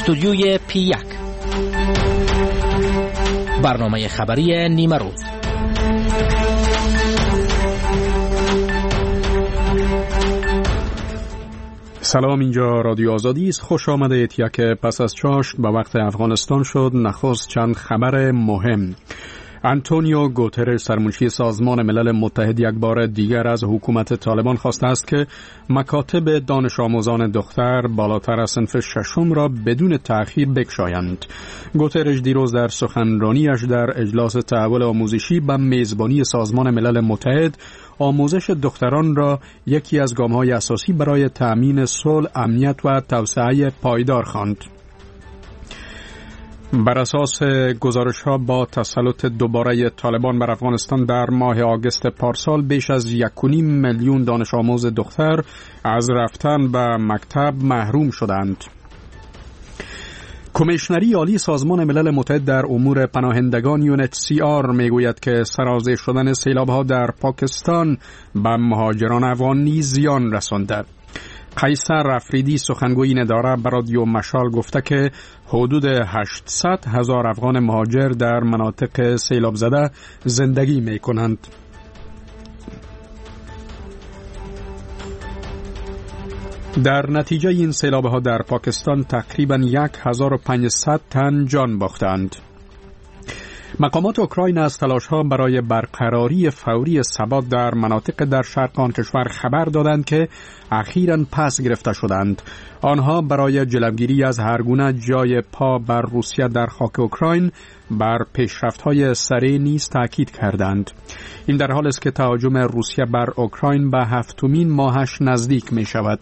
استودیوی P1 برنامه خبری نیمه روز. سلام، اینجا رادیو آزادی است. خوش آمدید. یک پس از چاشت به وقت افغانستان شد. نخست چند خبر مهم. آنتونیو گوترش، سرمنشی سازمان ملل متحد، یک بار دیگر از حکومت طالبان خواسته است که مکاتب دانش آموزان دختر بالاتر از صنف ششم را بدون تأخیر بگشایند. گوترش دیروز در سخنرانیش در اجلاس تحول آموزشی به میزبانی سازمان ملل متحد آموزش دختران را یکی از گام‌های اساسی برای تأمین صلح، امنیت و توسعه پایدار خواند. بر اساس گزارش‌ها با تسلط دوباره طالبان بر افغانستان در ماه آگوست پارسال بیش از 1.5 میلیون دانش آموز دختر از رفتن به مکتب محروم شدند. کمیشنری عالی سازمان ملل متحد در امور پناهندگان UNHCR میگوید که سرازیر شدن سیلاب‌ها در پاکستان به مهاجران افغان نیز زیان رسانده. قیصر افریدی، سخنگوی این اداره، به رادیو مشال گفته که حدود 800,000 افغان مهاجر در مناطق سیلاب زده زندگی می کنند. در نتیجه این سیلاب‌ها در پاکستان تقریباً 1500 تن جان باختند. مقامات اوکراین از تلاش‌ها برای برقراری فوری ثبات در مناطق در شرق آن کشور خبر دادند که اخیراً پس گرفته شدند. آنها برای جلوگیری از هرگونه جای پا بر روسیه در خاک اوکراین بر پیشرفت‌های سریع نیز تاکید کردند. این در حالی است که تهاجم روسیه بر اوکراین به 7مین ماهش نزدیک می‌شود.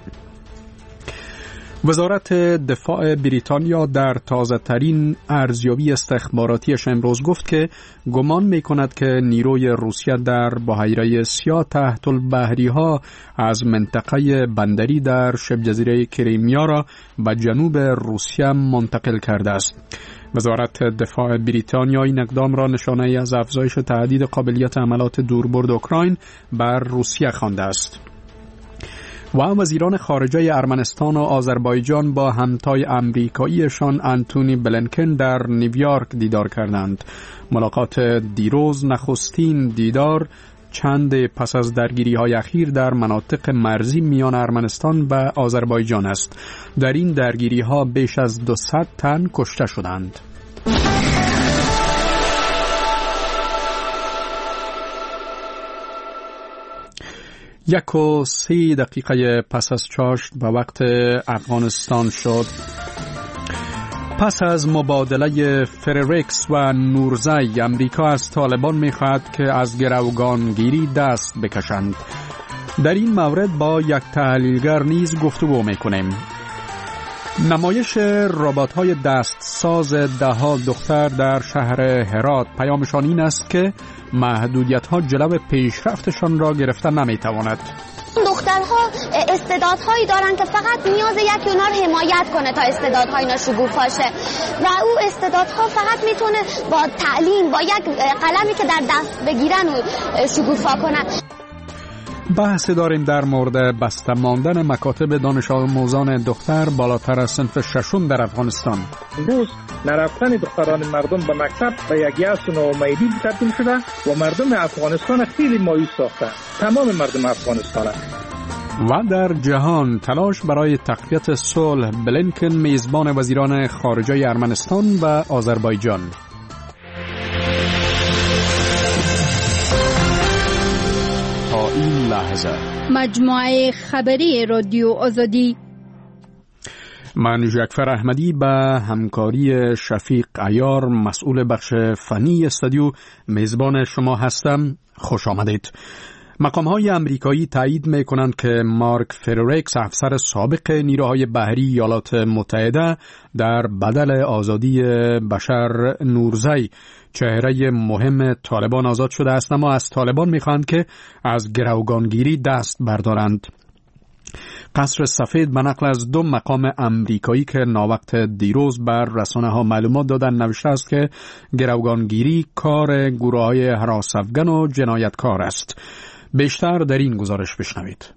وزارت دفاع بریتانیا در تازه‌ترین ارزیابی استخباراتیش امروز گفت که گمان می‌کند که نیروی روسیه در بحیره سیاه تحت البحری‌ها از منطقه بندری در شبه جزیره کریمیا را به جنوب روسیه منتقل کرده است. وزارت دفاع بریتانیا این اقدام را نشانه‌ای از افزایش تهدید قابلیت حملات دوربرد اوکراین بر روسیه خوانده است. و وزیران خارجه ارمنستان و آذربایجان با همتای امریکاییشان آنتونی بلینکن در نیویورک دیدار کردند. ملاقات دیروز نخستین دیدار چند پس از درگیری‌های اخیر در مناطق مرزی میان ارمنستان و آذربایجان است. در این درگیری‌ها بیش از 200 تن کشته شدند. 1:03 پس از چاشت به وقت افغانستان شد. پس از مبادله فررکس و نورزی، امریکا از طالبان می‌خواهد که از گروگانگیری دست بکشند. در این مورد با یک تحلیلگر نیز گفتگو می‌کنیم. نمایش ربات‌های دستساز ده‌ها دختر در شهر هرات پیامشان این است که محدودیت‌ها جلو پیشرفتشان را گرفته نمی‌تواند. دخترها استعدادهایی دارن که فقط نیاز یکی اونا رو حمایت کنه تا استعدادهای اینا شکوفا شه و او استعدادها فقط میتونه با تعلیم، با یک قلمی که در دست بگیرن و شکوفا کنن. بحث داریم در مورد بسته ماندن مکاتب دانش آموزان دختر بالاتر از صنف ششم در افغانستان. امروز نرفتن دختران مردم به مکتب به یک یأس و ناامیدی تبدیل شده و مردم افغانستان خیلی مایوس ساخته. تمام مردم افغانستان. و در جهان تلاش برای تقویت صلح، بلینکن میزبان وزیران خارجه ارمنستان و آذربایجان. این لحظه مجموعه خبری رادیو آزادی. من جعفر احمدی به همکاری شفیق عیار مسئول بخش فنی استودیو میزبان شما هستم. خوش آمدید. مقام‌های آمریکایی تایید می‌کنند که مارک فررکس، افسر سابق نیروهای بحری ایالات متحده، در بدل آزادی بشر نورزی، چهره مهم طالبان، آزاد شده است، اما از طالبان می‌خواهند که از گروگانگیری دست بردارند. قصر سفید به نقل از 2 مقام آمریکایی که ناوقت دیروز بر رسانه‌ها معلومات دادند نوشته است که گروگانگیری کار گروه‌های هراس افغان و جنایتکار است. بیشتر در این گزارش بشنوید.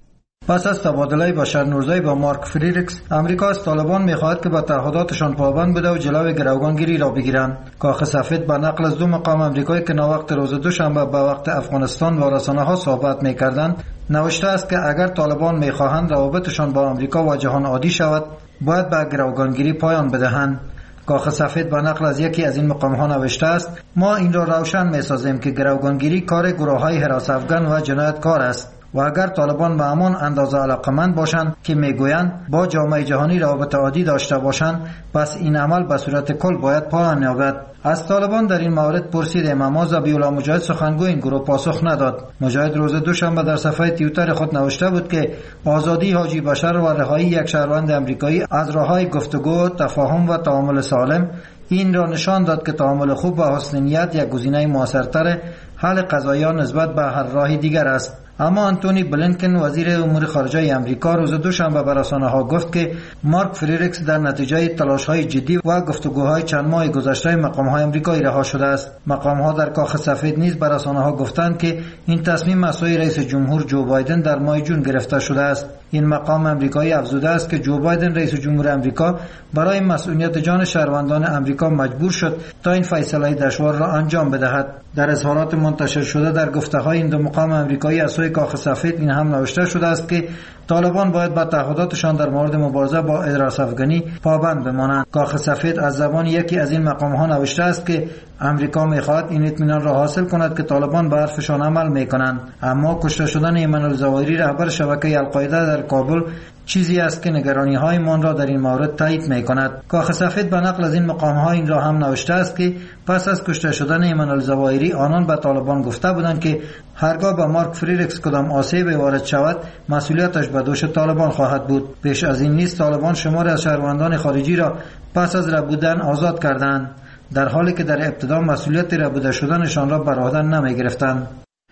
پس از تبادله بشر نورزی با مارک فریدریکس، امریکا از طالبان می‌خواهد که به تعهداتشان پابند بوده و جلوی گروگانگیری را بگیرند. کاخ سفید به نقل از 2 مقام امریکایی که ناوقت روز دوشنبه به وقت افغانستان با رسانه‌ها صحبت می‌کردند، نوشته است که اگر طالبان می‌خواهند روابطشان با امریکا و جهان عادی شود، باید به گروگانگیری پایان بدهند. کاخ سفید به نقل از یکی از این مقام‌ها نوشته است: ما این را روشن می‌سازیم که گروگانگیری کار گروه‌های حراس افغان و جنایتکار است و اگر طالبان به همان اندازه علاقمند باشند که میگویند با جامعه جهانی روابط عادی داشته باشند، پس این عمل به صورت کل باید پایان یابد. از طالبان در این مورد پرسیدیم، اما ذبیح‌الله مجاهد سخنگوی این گروه پاسخ نداد. مجاهد روز دوشنبه در صفحه توییتر خود نوشته بود که آزادی حاجی بشر و رهایی یک شهروند آمریکایی از راه‌های گفتگو، تفاهم و تعامل سالم این را نشان داد که تعامل خوب و حسن نیت یک گزینه موثرتر حل قضایا نسبت به هر راه دیگر است. اما آنتونی بلینکن وزیر امور خارجه آمریکا روز دوشنبه به رسانه‌ها گفت که مارک فریدریکس در نتیجه تلاش‌های جدی و گفتگوهای چند ماه گذشته مقام‌های آمریکایی رها شده است. مقام‌ها در کاخ سفید نیز به رسانه‌ها گفتند که این تصمیم از سوی رئیس جمهور جو بایدن در ماه جون گرفته شده است. این مقام آمریکایی افزوده است که جو بایدن رئیس جمهور آمریکا برای مسئولیت جان شهروندان آمریکا مجبور شد تا این فیصله دشوار را انجام بدهد. در اظهارات منتشر شده در گفته‌های این 2 مقام آمریکایی از سوی کاخ سفید این هم نوشته شده است که طالبان باید به تعهداتشان در مورد مبارزه با حراس افغانی پابند بمانند. کاخ سفید از زبان یکی از این مقام‌ها نوشته است که امریکا می‌خواهد این اطمینان را حاصل کند که طالبان به حرفشان عمل می‌کنند، اما کشته شدن ایمن الظواهری رهبر شبکه القاعده در کابل چیزی است که نگرانی‌های من را در این مورد تایید می‌کند. کاخ سفید به نقل از این مقام‌ها این را هم نوشته است که پس از کشته شدن ایمن الظواهری آنان به طالبان گفته بودند که هرگاه به مارک فریدریکس کدام آسیب وارد شود مسئولیتش به دوش طالبان خواهد بود. پیش از این نیز طالبان شماری از شهروندان خارجی را پس از ربودن آزاد کردند، در حالی که در ابتدا مسئولیت ربوده شدنشان را بر عهده نمی‌گرفتند.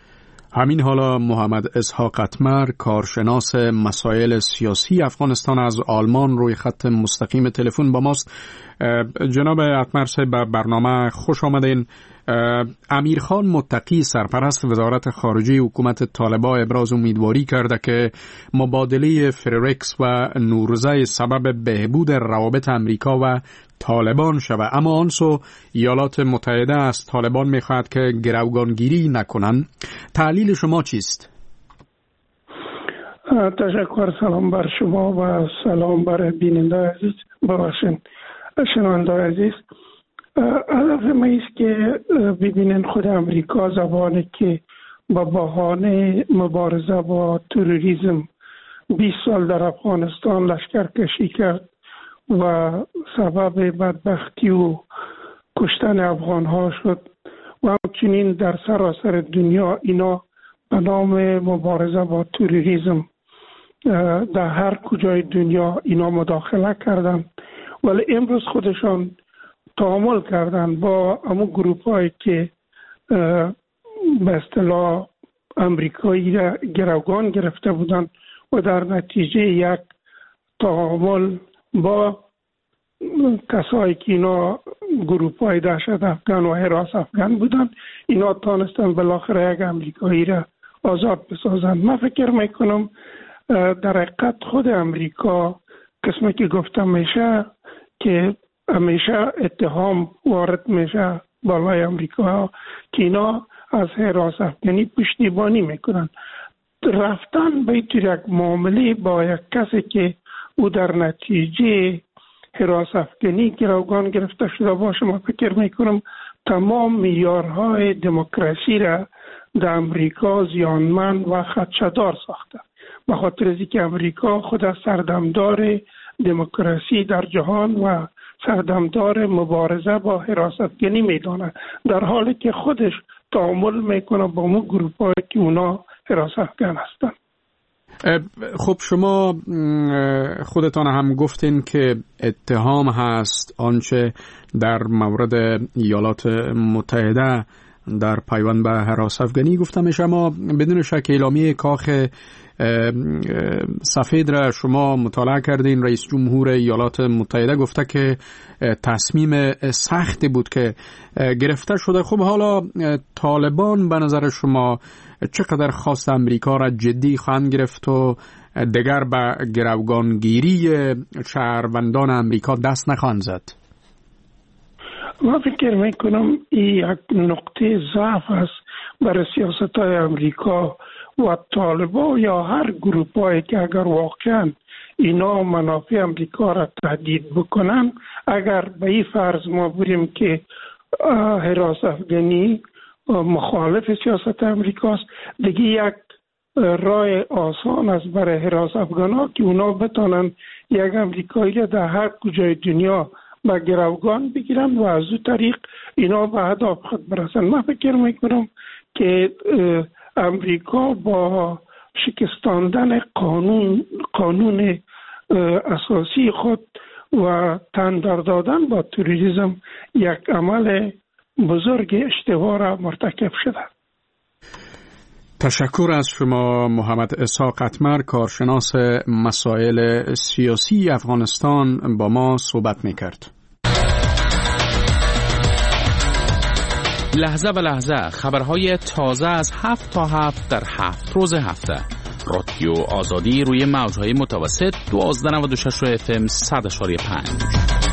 همین حالا محمد اسحاق اتمر، کارشناس مسائل سیاسی افغانستان از آلمان، روی خط مستقیم تلفن با ماست. جناب اتمر صاحب به برنامه خوش آمدین. امیرخان متقی سرپرست وزارت خارجه حکومت طالبان ابراز امیدواری کرده که مبادله فریدریکس و نورزی سبب بهبود روابط امریکا و طالبان شود، اما آنسو ایالات متحده از طالبان میخواهد که گروگانگیری نکنند. تحلیل شما چیست؟ تشکر. سلام بر شما و سلام بر بیننده عزیز، ببخشید شنونده عزیز. هدف ما است که ببینین خود امریکا زبانی که با بهانه مبارزه با تروریسم 20 سال در افغانستان لشکر کشی کرد و سبب بدبختی و کشتن افغان ها شد و همچنین در سراسر دنیا اینا به نام مبارزه با تروریسم در هر کجای دنیا اینا مداخله کردند، ولی امروز خودشان تعامل کردن با همون گروپ هایی که به اصطلاح امریکایی را گروگان گرفته بودند و در نتیجه یک تعامل با کسایی که اینا گروپ های دهشت افغان و حراس افغان بودند، اینا تانستن بالاخره یک امریکایی را آزاد بسازند. من فکر میکنم در حقیقت خود امریکا قسمی که گفتم میشه که همیشه اتهام وارد میشه بالای امریکا که اینا از حراس افغانی پشتیبانی میکنن. رفتن به یک معامله با یک کسی که او در نتیجه حراس افغانی گروگان گرفته شده باشه، من فکر میکنم تمام معیارهای دموکراسی را در امریکا زیانمند و خدشه‌دار ساخته، به خاطر از اینکه امریکا خود از سردمدار دموکراسی در جهان و سردمدار مبارزه با حراس افغانی میدانه، در حالی که خودش تعامل میکنه با اون گروپ‌هایی که اونا حراس افغان هستن. خب شما خودتان هم گفتین که اتهام هست آنچه در مورد ایالات متحده در پیوند به حراس افغانی گفته میشه، اما بدون شک اعلامیه کاخ سفید را شما مطالعه کردین. رئیس جمهور ایالات متحده گفته که تصمیم سختی بود که گرفته شده. خب حالا طالبان به نظر شما چقدر خواست امریکا را جدی خواهند گرفت و دیگر به گروگانگیری شهروندان امریکا دست نخواهند زد؟ من فکر میکنم این یک نقطه ضعف است برای سیاست‌های امریکا و طالبان یا هر گروپایی که اگر واقعا اینا منافع امریکا را تهدید بکنن، اگر به این فرض ما بریم که حراس افغانی مخالف سیاست امریکاست، دیگه یک راه آسان است برای حراس افغانا که اونا بتانن یک امریکایی را در هر کجای دنیا به گروگان بگیرن و از او طریق اینا به هدف خود برسن. من فکر میکنم که امریکا با شکستاندن قانون اساسی خود و تندر دادن با تروریسم یک عمل بزرگ اشتباه را مرتکب شده. تشکر از شما محمد اسحاق قطمر، کارشناس مسائل سیاسی افغانستان با ما صحبت میکرد. لحظه به لحظه خبرهای تازه از 7 تا 7 در 7 روز هفته. رادیو آزادی روی موجهای متوسط 1296 FM 100.5.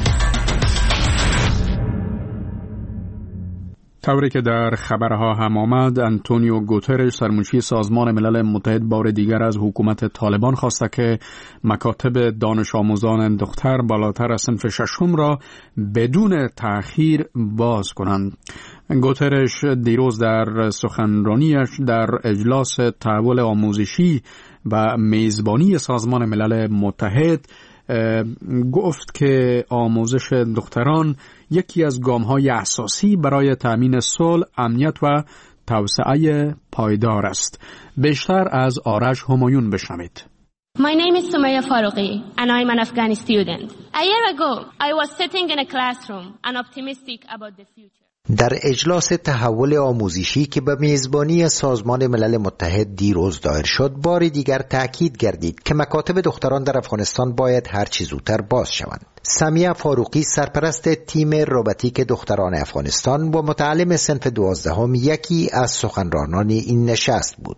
طوری که در خبرها هم آمد، آنتونیو گوترش سرمنشی سازمان ملل متحد بار دیگر از حکومت طالبان خواسته که مکاتب دانش آموزان دختر بالاتر از صنف ششم را بدون تأخیر باز کنند. گوترش دیروز در سخنرانیش در اجلاس تحول آموزشی و میزبانی سازمان ملل متحد گفت که آموزش دختران یکی از گام‌های اساسی برای تأمین صلح، امنیت و توسعه پایدار است. بیشتر از آرش همایون بشنوید. My name is Sumaya Faruqi and I'm an Afghani student. A year ago, I was sitting in a classroom and optimistic about the future. در اجلاس تحول آموزشی که به میزبانی سازمان ملل متحد دیروز دایر شد، بار دیگر تأکید گردید که مکاتب دختران در افغانستان باید هر چه زودتر باز شوند. سمیه فاروقی، سرپرست تیم روباتیک دختران افغانستان و متعلم صنف 12 یکی از سخنرانان این نشست بود.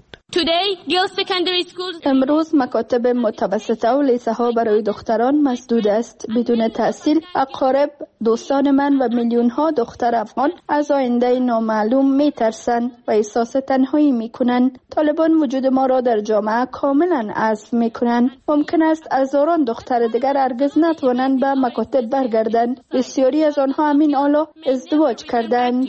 امروز مکاتب متوسطه و لیسه ها برای دختران مسدود است. بدون تحصیل اقارب، دوستان من و میلیون ها دختر افغان از آینده نامعلوم می ترسند و احساس تنهایی می کنند. طالبان وجود ما را در جامعه کاملا حذف می کنند. ممکن است هزاران دختر دیگر هرگز نتوانند به مکاتب برگردند. بسیاری از آنها همین حالا ازدواج کردند.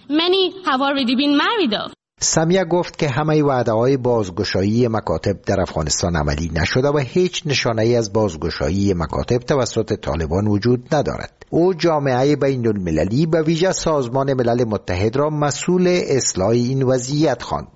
سمیه گفت که همه وعده‌های بازگشایی مکاتب در افغانستان عملی نشده و هیچ نشانه‌ای از بازگشایی مکاتب توسط طالبان وجود ندارد. او جامعه بین‌المللی به ویژه سازمان ملل متحد را مسئول اصلاح این وضعیت خواند.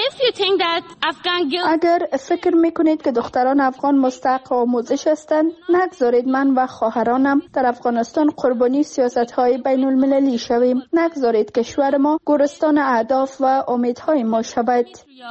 اگر فکر میکنید که دختران افغان مستحق آموزش هستند، نگذارید من و خواهرانم در افغانستان قربانی سیاست‌های بین المللی شویم. نگذارید کشور ما گورستان اهداف و امیدهای ما شود.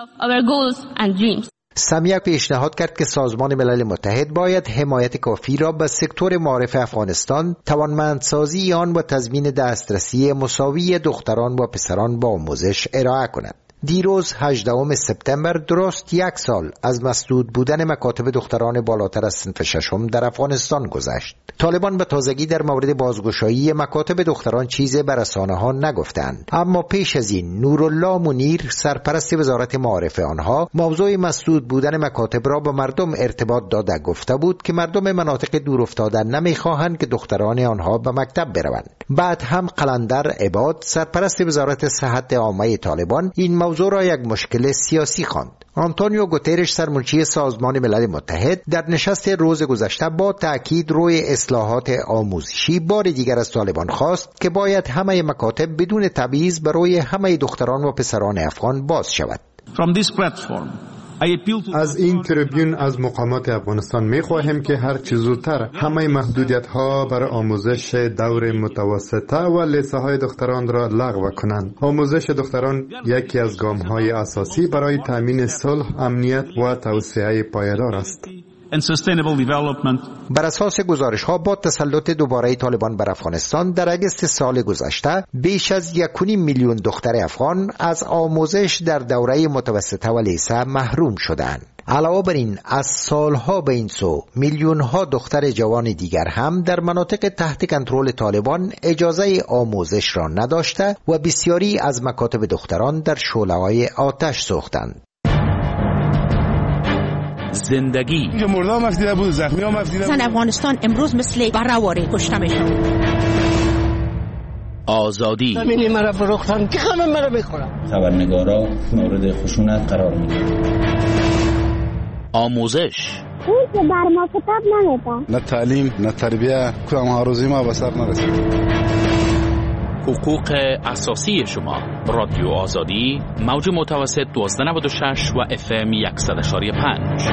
سمیه پیشنهاد کرد که سازمان ملل متحد باید حمایت کافی را به سکتور معارف افغانستان، توانمندسازی آن و تضمین دسترسی مساوی دختران و پسران با آموزش ارائه کند. دیروز 18 سپتامبر، درست یک سال از مسدود بودن مکاتب دختران بالاتر از صنف ششم در افغانستان گذشت. طالبان به تازگی در مورد بازگشایی مکاتب دختران چیزی به رسانه‌ها نگفتند، اما پیش از این نورالله منیر، سرپرست وزارت معارف آنها، موضوع مسدود بودن مکاتب را به مردم ارتباط داده گفته بود که مردم مناطق دور افتاده نمیخواهند که دختران آنها به مکتب بروند. بعد هم قلندر عباد، سرپرست وزارت صحت عامه طالبان، این موضوع را یک مشکل سیاسی خواند. آنتونیو گوترش، سرمنشی سازمان ملل متحد، در نشست روز گذشته با تأکید روی اصلاحات آموزشی بار دیگر از طالبان خواست که باید همه مکاتب بدون تبعیض برای همه دختران و پسران افغان باز شود. از این تریبیون از مقامات افغانستان می خواهیم که هر چه زودتر همه محدودیت ها برای آموزش دور متوسطه و لیسه های دختران را لغو کنند. آموزش دختران یکی از گام های اساسی برای تامین صلح، امنیت و توسعه پایدار است. بر اساس گزارش ها، با تسلط دوباره طالبان بر افغانستان در اگست سال گذشته، بیش از 1.5 میلیون دختر افغان از آموزش در دوره متوسطه و لیسه محروم شدند. علاوه بر این از سالها به این سو میلیون ها دختر جوان دیگر هم در مناطق تحت کنترل طالبان اجازه آموزش را نداشته و بسیاری از مکاتب دختران در شعله‌های آتش سوختند. زندگی مردم مفدیده بود، زخمی ها مفدیده بود. افغانستان امروز مثل برآوری کشته میشن. آزادی همین مرا فروختن که همه مرا میخورن. خبرنگارا مورد خشونت قرار میگیرن. آموزش اون که بر ما کتاب نمیده. نه تعلیم نه تربیه، کدام آرزوی ما به سر نرسید. حقوق اساسی شما. رادیو آزادی، موج متوسط 1296 و FM 100.5.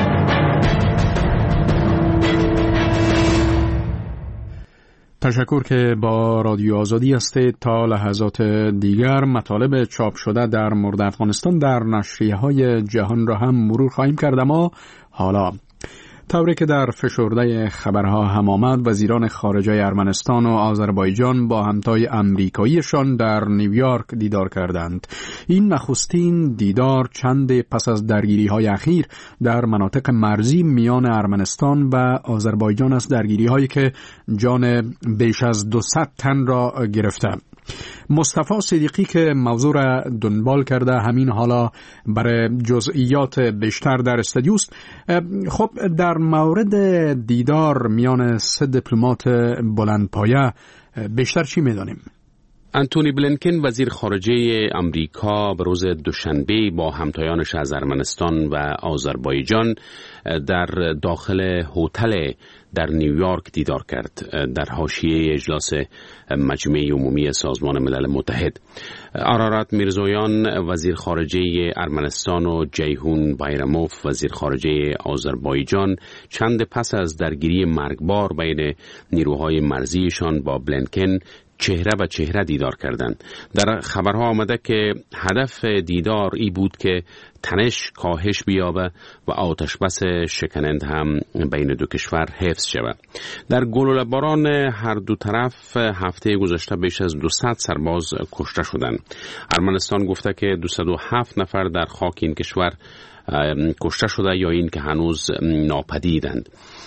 تشکر که با رادیو آزادی هستید. تا لحظات دیگر مطالب چاپ شده در مورد افغانستان در نشریه‌های جهان را هم مرور خواهیم کرد. اما حالا طوری که در فشرده خبرها هم آمد، وزیران خارجه ارمنستان و آذربایجان با همتای امریکاییشان در نیویورک دیدار کردند. این نخستین دیدار چند پس از درگیری‌های اخیر در مناطق مرزی میان ارمنستان و آذربایجان است، درگیری‌هایی که جان بیش از 200 تن را گرفته. مصطفی صدیقی که موضوع را دنبال کرده همین حالا برای جزئیات بیشتر در استودیو است. خب در مورد دیدار میان سه دیپلمات بلندپایه بیشتر چی می‌دانیم؟ انتونی بلینکن وزیر خارجه امریکا به روز دوشنبه با همتایانش از ارمنستان و آذربایجان در داخل هتل در نیویورک دیدار کرد در حاشیه اجلاس مجمع عمومی سازمان ملل متحد. آرارات میرزویان وزیر خارجه ارمنستان و جیهون بایراموف وزیر خارجه آذربایجان چند پس از درگیری مرگبار بین نیروهای مرزیشان با بلینکن چهره به چهره دیدار کردند. در خبرها آمده که هدف دیدار ای بود که تنش کاهش بیابه و آتش بس شکننده هم بین دو کشور حفظ شود. در گلوله باران هر دو طرف هفته گذشته بیش از 200 سرباز کشته شدند. ارمنستان گفته که 207 نفر در خاک این کشور کشته شده یا این که هنوز ناپدیدند.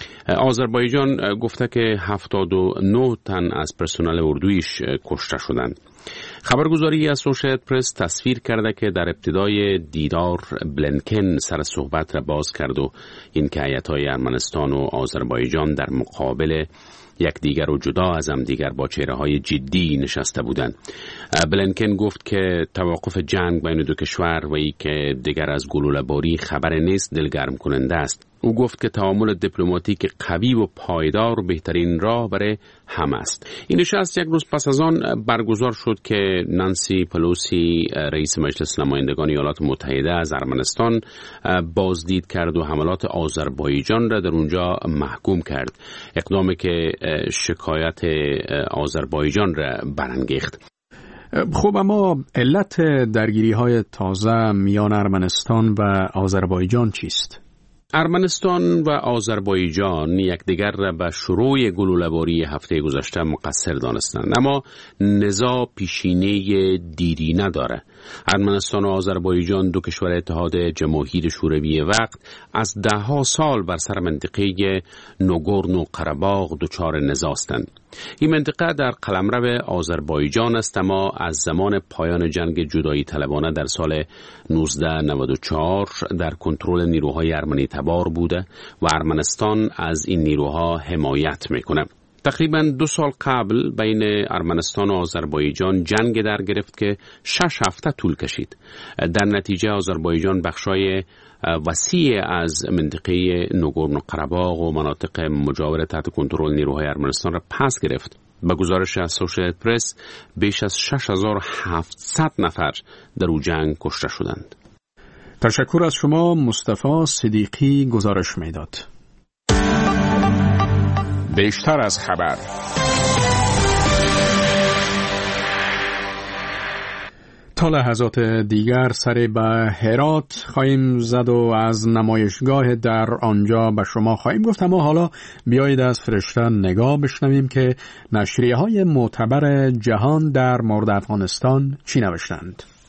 آذربایجان گفته که 79 تن از پرسنل اردویش کشته شدند. خبرگزاری اسوشییتد پرس تصویر کرده که در ابتدای دیدار بلینکن سر صحبت را باز کرد و این که هیئت‌های ارمنستان و آذربایجان در مقابل یکدیگر و جدا از هم دیگر با چهره‌های جدی نشسته بودند. بلینکن گفت که توقف جنگ بین دو کشور و ای که دیگر از گلوله‌باری خبر نیست دلگرم کننده است. او گفت که تعامل دیپلماتیک قوی و پایدار بهترین راه برای همه است. این نشست یک روز پس از آن برگزار شد که نانسی پلوسی رئیس مجلس نمایندگان ایالات متحده از ارمنستان بازدید کرد و حملات آذربایجان را در اونجا محکوم کرد، اقدامی که شکایت آذربایجان را برانگیخت. خب اما علت درگیری‌های تازه میان ارمنستان و آذربایجان چیست؟ ارمنستان و آذربایجان یکدیگر را به شروع گلوله‌باری هفته گذشته مقصر دانستند، اما نزاع پیشینه دیری نداره. ارمنستان و آذربایجان دو کشور اتحاد جماهیر شوروی وقت از دهها سال بر سر منطقه ناگورنو قره‌باغ دچار نزاع هستند. این منطقه در قلمرو آذربایجان است، اما از زمان پایان جنگ جدایی طلبانه در سال 1994 در کنترل نیروهای ارمنی تبار بوده و ارمنستان از این نیروها حمایت میکنه. تقریباً 2 سال قبل بین ارمنستان و آذربایجان جنگ در گرفت که 6 هفته طول کشید. در نتیجه آذربایجان بخشای وسیع از منطقه ناگورنو قره‌باغ و مناطق مجاور تحت کنترل نیروهای ارمنستان را پس گرفت. به گزارش اسوشییتد پرس بیش از 6700 نفر در او جنگ کشته شدند. تشکر از شما مصطفی صدیقی گزارش میداد. بیشتر از خبر. تا لحظات دیگر سر به هرات خواهیم زد و از نمایشگاه در آنجا به شما خواهیم گفت. اما حالا بیایید از فرشته نگاه بشنویم که نشریه‌های معتبر جهان در مورد افغانستان چی نوشتند.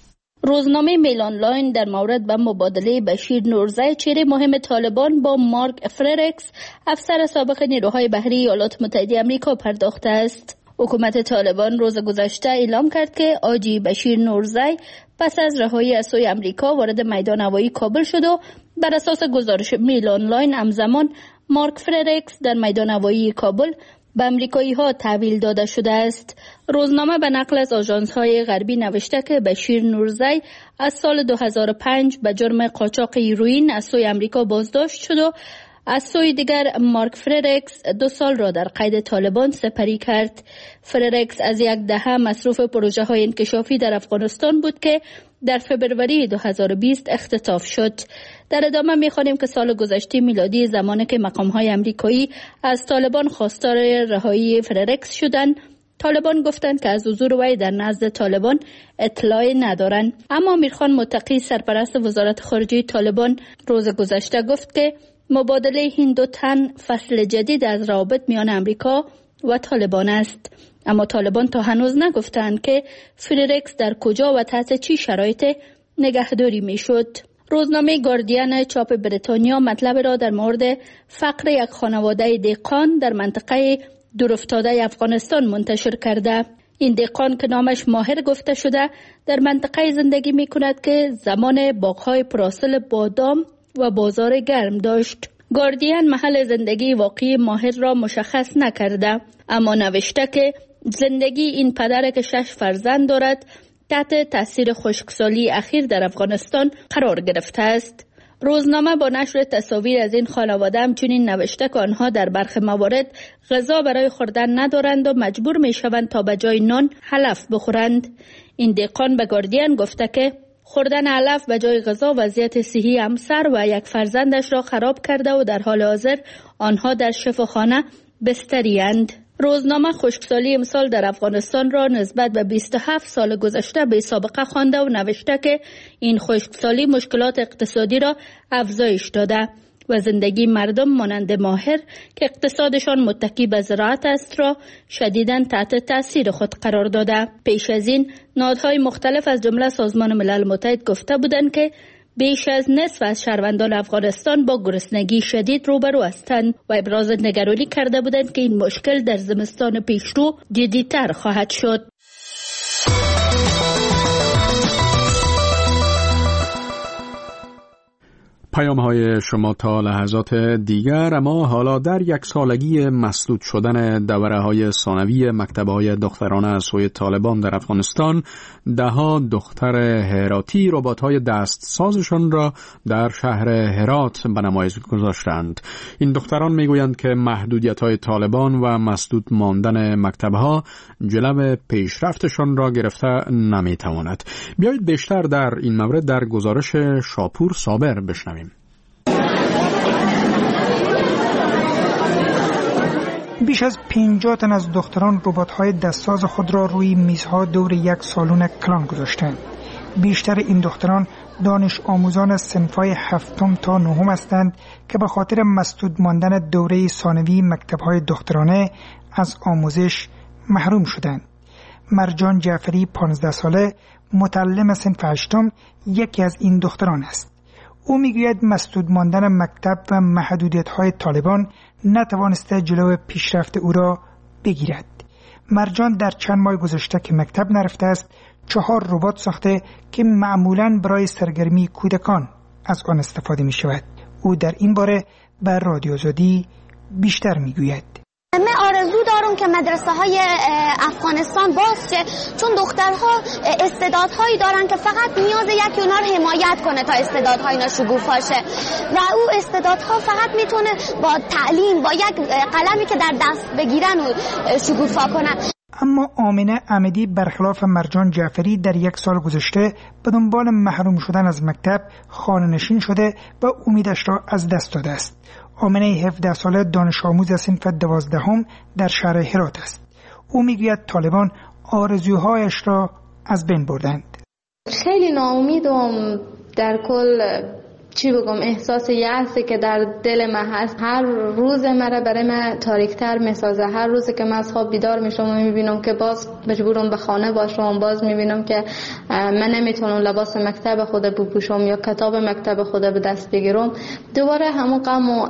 روزنامه میل آنلاین در مورد به مبادله بشیر نورزی چهره مهم طالبان با مارک فریرکس افسر سابق نیروهای بحری ایالات متحده آمریکا پرداخته است. حکومت طالبان روز گذشته اعلام کرد که آجی بشیر نورزی پس از رهایی از سوی آمریکا وارد میدان هوایی کابل شد و بر اساس گزارش میل آنلاین همزمان مارک فریرکس در میدان هوایی کابل به امریکایی ها تحویل داده شده است. روزنامه به نقل از آژانس های غربی نوشته که بشیر نورزی از سال 2005 به جرم قاچاق هیروئین از سوی امریکا بازداشت شد و از سوی دیگر مارک فریرکس 2 سال را در قید طالبان سپری کرد. فریرکس از 1 دهه مصروف پروژه های انکشافی در افغانستان بود که در فبروری 2020 اختطاف شد. در ادامه می‌خوانیم که سال گذشته میلادی زمانی که مقام‌های آمریکایی از طالبان خواستار رهایی فریرکس شدند، طالبان گفتند که از حضور وی در نزد طالبان اطلاعی ندارند. اما امیرخان متقی سرپرست وزارت خارجه طالبان روز گذشته گفت که مبادله این 2 تن فصل جدید از روابط میان امریکا و طالبان است. اما طالبان تا هنوز نگفتند که فریرکس در کجا و تحت چی شرایط نگهداری میشد. روزنامه گاردین چاپ بریتانیا مطلب را در مورد فقر یک خانواده دهقان در منطقه دورافتاده افغانستان منتشر کرده. این دهقان که نامش ماهر گفته شده در منطقه زندگی می کند که زمان باغ‌های پرحاصل بادام و بازار گرم داشت. گاردین محل زندگی واقعی ماهر را مشخص نکرده، اما نوشته که زندگی این پدر که 6 فرزند دارد تحت تاثیر خشکسالی اخیر در افغانستان قرار گرفته است. روزنامه با نشر تصاویر از این خانواده همچنین نوشته که آنها در برخی موارد غذا برای خوردن ندارند و مجبور می شوند تا به جای نان علف بخورند. این دهقان به گاردین گفته که خوردن علف به جای غذا وضعیت صحی همسر و 1 فرزندش را خراب کرده و در حال حاضر آنها در شفاخانه بستری‌اند. روزنامه خشکسالی امسال در افغانستان را نسبت به 27 سال گذشته بی سابقه خوانده و نوشته که این خشکسالی مشکلات اقتصادی را افزایش داده و زندگی مردم مانند ماهر که اقتصادشان متکی به زراعت است را شدیداً تحت تاثیر خود قرار داده. پیش از این نهادهای مختلف از جمله سازمان ملل متحد گفته بودند که بیش از نصف از شهروندان افغانستان با گرسنگی شدید روبرو هستند و ابراز نگرانی کرده بودند که این مشکل در زمستان پیشرو جدی‌تر خواهد شد. پیام‌های شما تا لحظات دیگر. اما حالا در 1 سالگی مسدود شدن دوره‌های ثانوی مکتب‌های دخترانه از سوی طالبان در افغانستان، 10 دختر هراتی ربات‌های دستسازشان را در شهر هرات به نمایش گذاشتند. این دختران می‌گویند که محدودیت‌های طالبان و مسدود ماندن مکتب‌ها جلو پیشرفتشان را گرفته نمی‌تواند. بیایید بیشتر در این مورد در گزارش شاپور صابر بشنویم. بیش از 50 تن از دختران ربات‌های دستساز خود را روی میزها دور 1 سالن کلان گذاشتند. بیشتر این دختران دانش آموزان صنف‌های 7 تا 9 هستند که به خاطر مسدود ماندن دوره ثانوی مکتب‌های دخترانه از آموزش محروم شدند. مرجان جعفری 15 ساله متعلم صنف 8 یکی از این دختران است. او میگوید مسدود ماندن مکتب و محدودیت‌های طالبان نتوانسته جلو پیشرفت او را بگیرد. مرجان در چند ماه گذشته که مکتب نرفته است 4 ربات ساخته که معمولاً برای سرگرمی کودکان از آن استفاده می شود. او در این باره بر رادیو آزادی بیشتر میگوید. من آرزو دارم که مدرسه های افغانستان باز شه، چون دخترها استعدادهایی دارن که فقط نیاز یکی اونا رو حمایت کنه تا استعدادهای اینا شکوفا شه و او استعدادها فقط میتونه با تعلیم، با یک قلمی که در دست بگیرن و شکوفا کنن. اما آمنه احمدی برخلاف مرجان جعفری در 1 سال گذشته به دنبال محروم شدن از مکتب خانه نشین شده و امیدش را از دست داده است. آمنه 17 ساله دانش آموز صنف 12 در شهر هرات است. او میگوید طالبان آرزوهایش را از بین بردند. خیلی ناامیدم در کل چی بگم احساس یأسی که در دل من هست هر روز مرا برای من تاریک‌تر میسازه. هر روز که من از خواب بیدار میشم و میبینم که باز مجبورم به خانه باشم، باز میبینم که من نمیتونم لباس مکتب خود بپوشم یا کتاب مکتب خود به دست بگیرم، دوباره همون غم و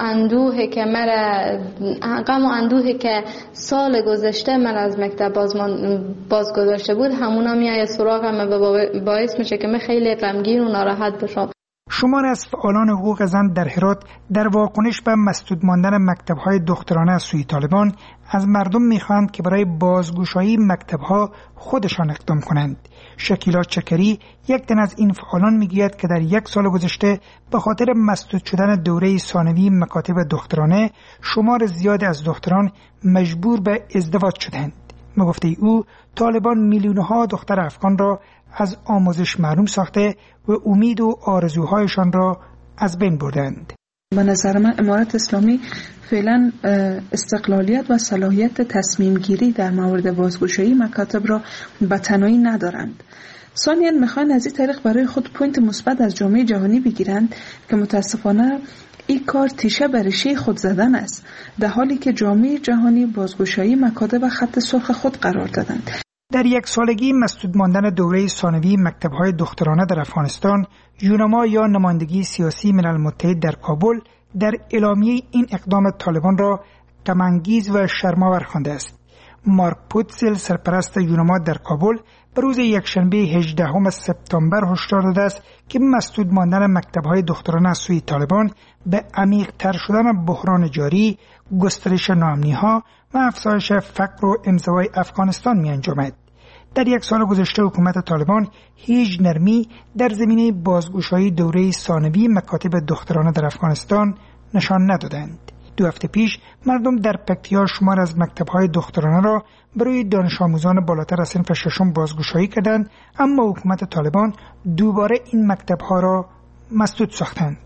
اندوهی که سال گذشته من از مکتب باز گذاشته بود همونا میاد سراغم و باعث میشه که من خیلی غمگین و ناراحت بشم. شمار از فعالان حقوق زن در هرات در واکنش به مسدود ماندن مکتب‌های دخترانه از سوی طالبان از مردم می‌خواهند که برای بازگشایی مکتب‌ها خودشان اقدام کنند. شکیلا چکری یک تن از این فعالان میگوید که در یک سال گذشته به خاطر مسدود شدن دوره ثانوی مکاتب دخترانه شمار زیادی از دختران مجبور به ازدواج شدند. به گفته او طالبان میلیون‌ها دختر افغان را از آموزش محروم ساخته و امید و آرزوهایشان را از بین بردند. به نظر من امارت اسلامی فعلا استقلالیت و صلاحیت تصمیم گیری در مورد بازگشایی مکاتب را به تنهایی ندارند. ثانیاً میخوان از این طریق برای خود پوینت مثبت از جامعه جهانی بگیرند که متاسفانه این کار تیشه بر ریشه خود زدن است، در حالی که جامعه جهانی بازگشایی مکاتب خط سرخ خود قرار دادند. در یک سالگی مسدود ماندن دوره ثانوی مکتب‌های دخترانه در افغانستان، یونما یا نمایندگی سیاسی ملل متحد در کابل در اعلامیه این اقدام طالبان را غم‌انگیز و شرم‌آور خوانده است. مارک پوتسل سرپرست یونما در کابل به روز یکشنبه 18 سپتامبر هشدار داده است که مسدود ماندن مکتب‌های دخترانه از سوی طالبان به عمیق‌تر شدن بحران جاری، گسترش ناامنی‌ها و افزایش فقر و انزوای افغانستان می‌انجامد. در یک سال گذشته حکومت طالبان هیچ نرمی در زمینه بازگشایی دوره ثانوی مکاتب دخترانه در افغانستان نشان ندادند. 2 هفته پیش مردم در پکتیا شمار از مکتب‌های دخترانه را برای دانش آموزان بالاتر از صنف ششم بازگشایی کردند، اما حکومت طالبان دوباره این مکتب‌ها را مسدود ساختند.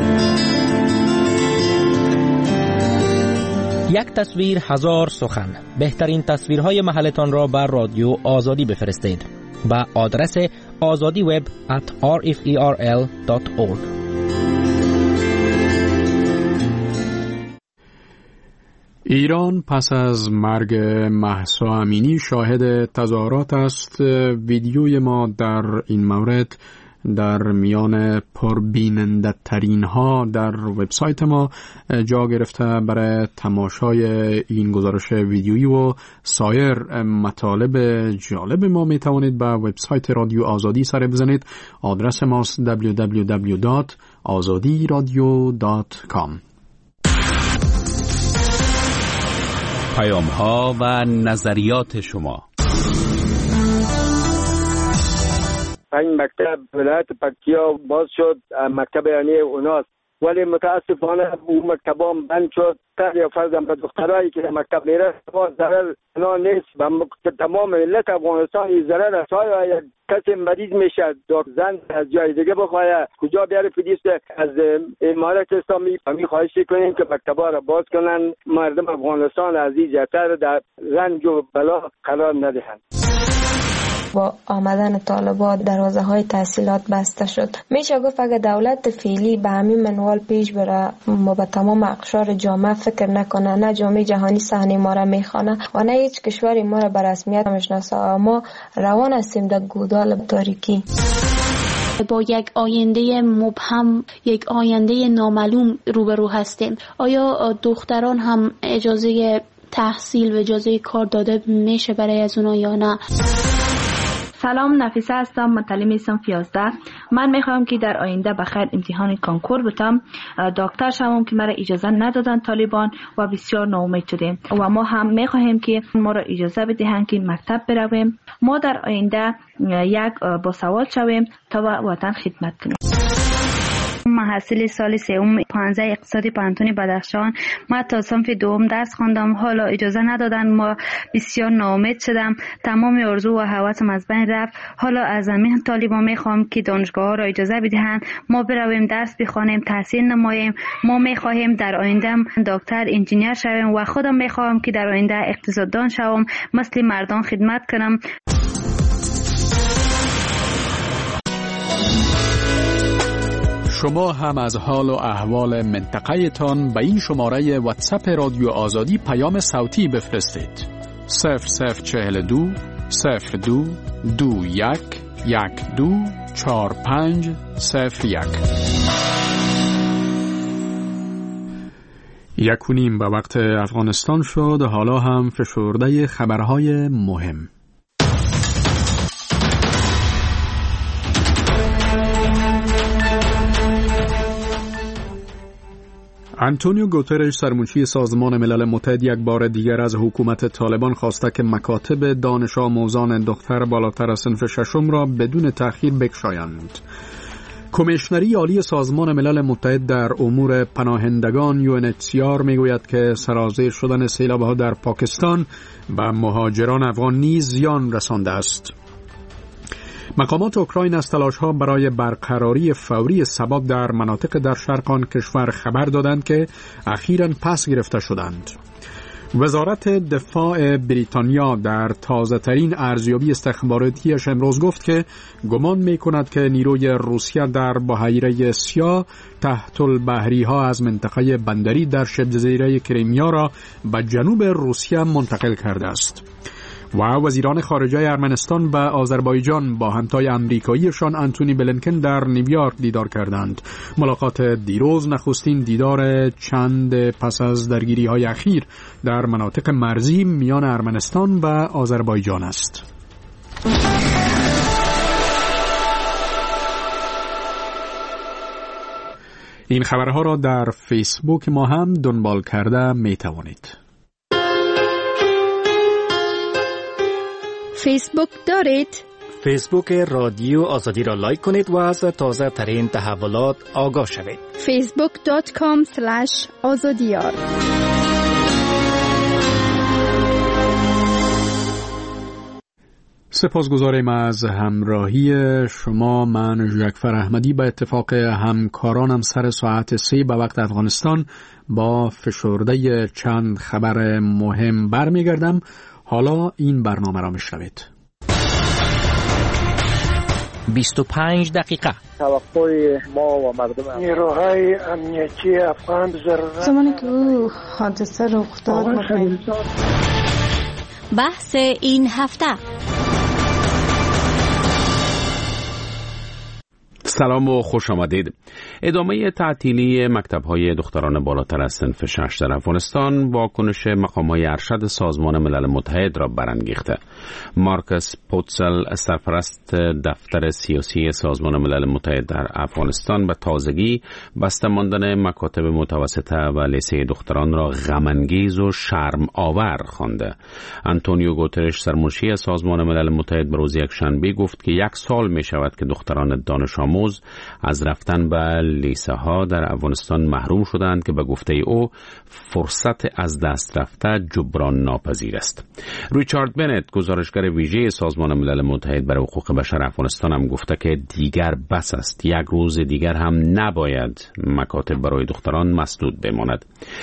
یک تصویر هزار سخن. بهترین تصویرهای محلتان را بر رادیو آزادی بفرستید به آدرس azadiweb@rferl.org. ایران پس از مرگ مهسا امینی شاهد تظاهرات است. ویدیوی ما در این مورد در میان پربیننده ترین ها در وبسایت ما جا گرفته. برای تماشای این گزارش ویدیویی و سایر مطالب جالب ما می توانید به وبسایت رادیو آزادی سر بزنید. آدرس ماست www.azadiradio.com. پیام ها و نظریات شما. این مکتب ولایت پکتیا باز شد، مکتب یعنی اوناست، ولی متاسفانه اون مکتب هم بند شد. یا فرضاً به دخترایی که مکتب میره ضرر نیست، به تمام ملت افغانستان این ضرر است. های کسی مریض میشه زن از جای دیگه بخواه کجا بیاره پلیس. از امارت اسلامی همین خواهش کنیم که مکتبا را باز کنن، مردم افغانستان از این جهتر در رنج و بلا قرار ندهند. با آمدن طالبان دروازه‌های تحصیلات بسته شد. میشه گفت اگه دولت فعلی به همین منوال پیش بره ما به تمام اقشار جامعه فکر نکنه، نه جامعه جهانی صحنه ما را میخوانه و نه هیچ کشوری ما را به رسمیت میشناسه، ما روان هستیم در گودال تاریکی. با یک آینده مبهم، یک آینده نامعلوم روبرو هستیم. آیا دختران هم اجازه تحصیل و اجازه کار داده میشه برای از اونا یا نه؟ سلام، نفیسه هستم، متعلم صنف 11. من میخوام که در آینده بخیر امتحان کنکور بتم، دکتر شوم که مرا اجازه ندادن طالبان و بسیار ناامید شدیم و ما هم میخواهیم که ما را اجازه بدهند که مکتب برویم، ما در آینده یک باسواد شویم تا وطن خدمت کنیم. محصل سال سوم 15 اقتصادی پانتون بدخشان. من تا صنف دوم درس خواندم، حالا اجازه ندادن، ما بسیار ناامید شدم، تمام آرزو و هوسم از بین رفت. حالا از همین طالبان میخوام که دانشگاه ها را اجازه بدهند ما برویم درس بخوانیم، تحصیل نماییم. ما میخواهیم در آینده دکتر، انجینیر شویم و خودم میخوام که در آینده اقتصاددان شوم، مثل مردان خدمت کنم. شما هم از حال و احوال منطقه تان به این شماره واتساپ رادیو آزادی پیام صوتی بفرستید. 0042 02 21 12 45 01. 1:30 به وقت افغانستان شد. حالا هم فشرده خبرهای مهم. آنتونیو گوترش سرمنشی سازمان ملل متحد یک بار دیگر از حکومت طالبان خواسته که مکاتب دانش آموزان دختر بالاتر از صنف ششم را بدون تأخیر بگشایند. کمیشنری عالی سازمان ملل متحد در امور پناهندگان UNHCR میگوید که سرازیر شدن سیلاب‌ها در پاکستان به مهاجران افغان نیز زیان رسانده است. مقامات اوکراین از تلاش‌ها برای برقراری فوری ثبات در مناطق در شرق آن کشور خبر دادند که اخیراً پس گرفته شدند. وزارت دفاع بریتانیا در تازه‌ترین ارزیابی استخباراتیش امروز گفت که گمان می‌کند که نیروی روسیه در بحیره سیاه تحت البحری‌ها از منطقه بندری در شبه‌جزیره کریمیا را به جنوب روسیه منتقل کرده است. و وزیران خارجه ارمنستان و آذربایجان با همتای آمریکاییشان آنتونی بلینکن در نیویورک دیدار کردند. ملاقات دیروز نخستین دیدار چند پس از درگیری‌های اخیر در مناطق مرزی میان ارمنستان و آذربایجان است. این خبرها را در فیسبوک ما هم دنبال کرده می توانید. فیسبوک دارید؟ فیسبوک رادیو آزادی را لایک کنید و از تازه ترین تحولات آگاه شوید. facebook.com/azadiyar. سپاسگزاریم از همراهی شما. من ژکفر احمدی به اتفاق همکارانم سر ساعت 3 به وقت افغانستان با فشرده چند خبر مهم برمیگردم. حالا این برنامه را میشنوید. 25 دقیقه توقع ما و مردم نیروهای امنیتی افغان زمانی که او حادثه رخ داد بحث این هفته. سلام و خوش آمدید. ادامه تعطیلی مکتب‌های دختران بالاتر از صنف 6 در افغانستان واکنش مقام‌های ارشد سازمان ملل متحد را برانگیخته. مارکس پوتسل سرپرست دفتر سیاسی سازمان ملل متحد در افغانستان به تازگی بسته ماندن مکاتب متوسطه و لیسه دختران را غم‌انگیز و شرم آور خوانده. آنتونیو گوترش سرمنشی سازمان ملل متحد به روز یکشنبه گفت که 1 سال می شود که دختران دانش آموز از رفتن به لیسه ها در افغانستان محروم شدند که به گفته او فرصت از دست رفته جبران ناپذیر است. ریچارد بنت گزارشگر ویژه سازمان ملل متحد برای حقوق بشر افغانستان هم گفته که دیگر بس است. 1 روز دیگر هم نباید مکاتب برای دختران مسدود بماند.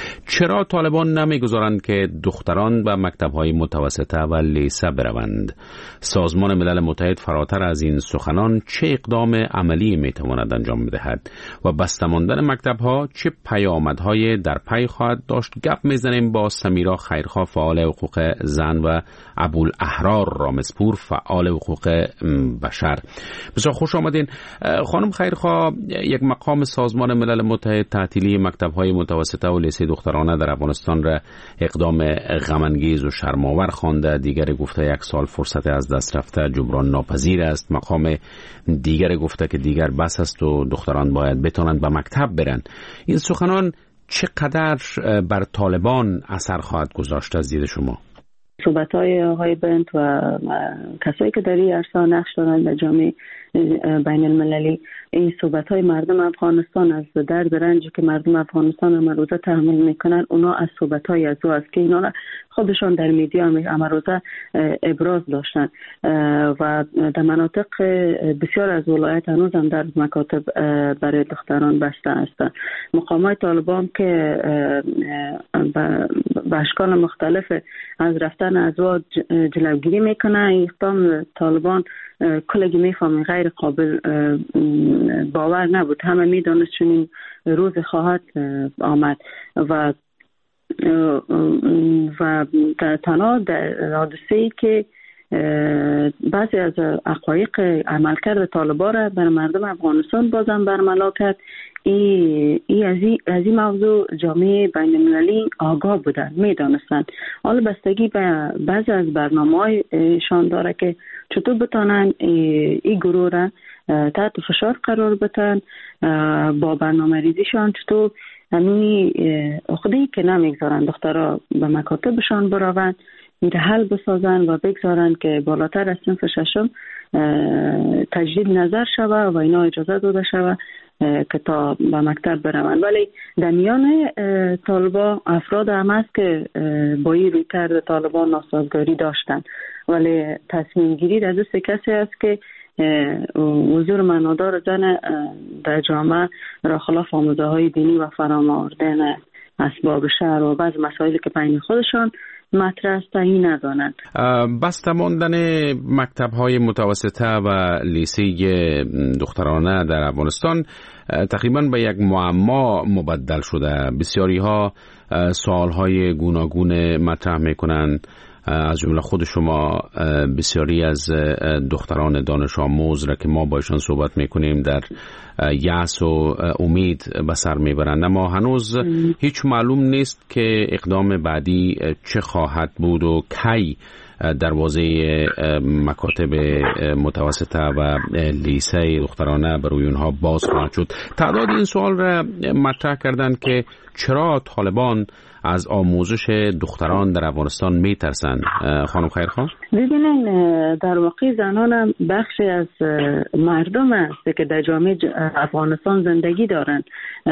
چرا طالبان نمیگذارند که دختران به مکتب‌های متوسطه و لیسه بروند؟ سازمان ملل متحد فراتر از این سخنان چه اقدام عملی میتواند انجام بدهد و بسته ماندن مکتب‌ها چه پیامدهای در پی خواهد داشت؟ گپ میزنیم با سمیرا خیرخواه، فعال حقوق زن، و ابوالاحرار رامزپور، فعال حقوق بشر. بسیار خوش آمدین. خانم خیرخواه، یک مقام سازمان ملل متحد تعطیلی مکتب‌های متوسطه و لیسه دخترانه در افغانستان را اقدام غم‌انگیز و شرم‌آور خوانده. دیگر گفته 1 سال فرصت از دست رفته جبران ناپذیر است. مقام دیگر گفته که دیگر بس است و دختران باید بتوانند به مکتب برن. این سخنان چقدر بر طالبان اثر خواهد گذاشت از دید شما؟ صحبت‌های آقای بنت و کسایی که در این عرصه نقش دارند در جامعه بین المللی، این صحبت‌های مردم افغانستان از درد رنجی که مردم افغانستان امروزه تحمل میکنن، اونا از صحبت‌های از او است که اینا خودشان در میدیا امروزه ابراز داشتن و در مناطق بسیار از ولایت هنوز هم در مکاتب برای دختران بسته هستند. مقامات طالبان که به اشکال مختلف از رفتن شدن ازدواج جلوگیری میکنه. اقدام طالبان کلگی میفهمه غیر قابل باور نبود. همه میدونست چنین روز خواهد آمد و تنها در حادثه‌ای که بعضی از حقایق عملکرد طالبان را بر مردم افغانستان بازم برملا کرد. از این موضوع جامعه بین المللی آگاه بودن، میدانستند. حالا بستگی به بعضی از برنامه‌هایشان داره که چطور بتانن این گروه را تحت فشار قرار بدن، با برنامه ریزیشان چطور همین عقده‌ای که نمیگذارن دخترها به مکاتبشان بروند این حل بسازن و بگذارن که بالاتر از صنف ششم تجدید نظر شوه و اینا اجازه داده شوه که تا به مکتب بروند. ولی در میان طالبان افراد هم هست که با این رویکرد طالبان ناسازگاری داشتن، ولی تصمیم گیری از دست کسی است که حضور معنادار زن در جامعه را خلاف آموزه های دینی و فراماوردن اسباب شهر و بعض مسائلی که بین خودشان مطرح است تعیین ندانند. بسته ماندن مکتب‌های متوسطه و لیسه دخترانه در افغانستان تقریبا به یک معما مبدل شده. بسیاری ها سوال‌های گوناگون مطرح می‌کنند، از جمله خود شما بسیاری از دختران دانش آموز را که ما با ایشان صحبت میکنیم در یأس و امید به سر میبرند، اما هنوز هیچ معلوم نیست که اقدام بعدی چه خواهد بود و کی دروازه مکاتب متوسطه و لیسه دخترانه برای اونها باز خواهد شد. تعداد این سوال را مطرح کردند که چرا طالبان از آموزش دختران در افغانستان میترسن. خانم خیرخواه، ببینین در واقع زنان هم بخشی از مردم است که در جامعه افغانستان زندگی دارن.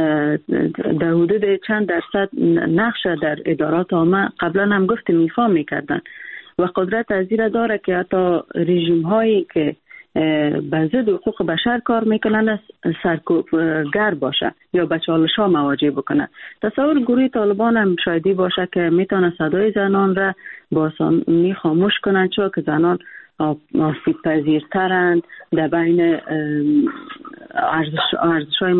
در حدود چند درصد نقش در ادارات عامه قبلا هم گفتیم ایفا میکردن و قدرت از این داره که حتی رژیم هایی که به ضد حقوق بشر کار میکنن سرکوبگر باشه یا به چالش ها مواجه بکنه. تصور گروه طالبان هم شایدی باشه که میتونه صدای زنان را با آسانی خاموش کنن، چون که زنان آسیب پذیرترند در بین ارزش های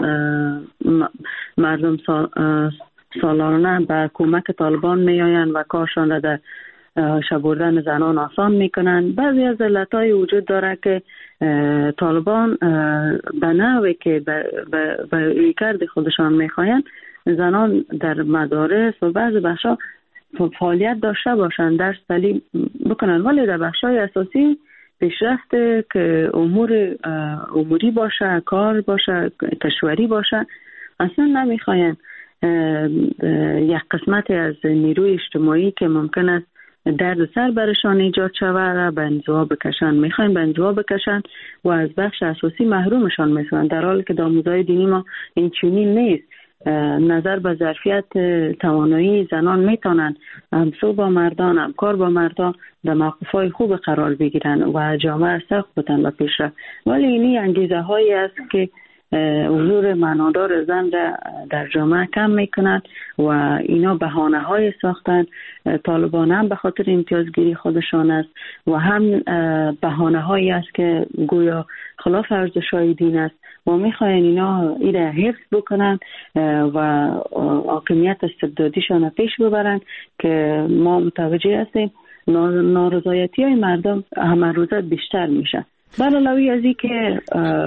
مردم سالانه به کمک طالبان میآیند و کارشان را در شبردن زنان آسان میکنن. بعضی از علتهای وجود داره که طالبان به نحوی که به رویکرد خودشان میخواین زنان در مدارس و بعضی بخشا فعالیت داشته باشن، درس تعلیم بکنن، ولی در بخشای اساسی پیشرفت که اموری باشه، کار باشه، کشوری باشه اصلا نمیخواین. یک قسمتی از نیروی اجتماعی که ممکن است درد سر برشان ایجاد شود را به انزوا بکشن، میخواین به انزوا بکشن و از بخش اساسی محرومشان میسازن، در حالی که در آموزهای دینی ما این چنین نیست. نظر به ظرفیت توانایی زنان میتونن همسو با مردان، همکار با مردان در موقف‌های خوب قرار بگیرن و جامعه سخت بتن و پیشرفت. ولی اینی انگیزه هایی است که حضور معنادار زن در جامعه کم میکنند و اینا بهانه های ساختن. طالبان هم به خاطر امتیازگیری خودشان است و هم بهانه هایی است که گویا خلاف ارزش های دین است و میخواین اینا ایره حفظ بکنن و حاکمیت استبدادیشان پیش ببرن که ما متوجه هستیم نارضایتی های مردم همه روزه بیشتر میشه. علاوه از این که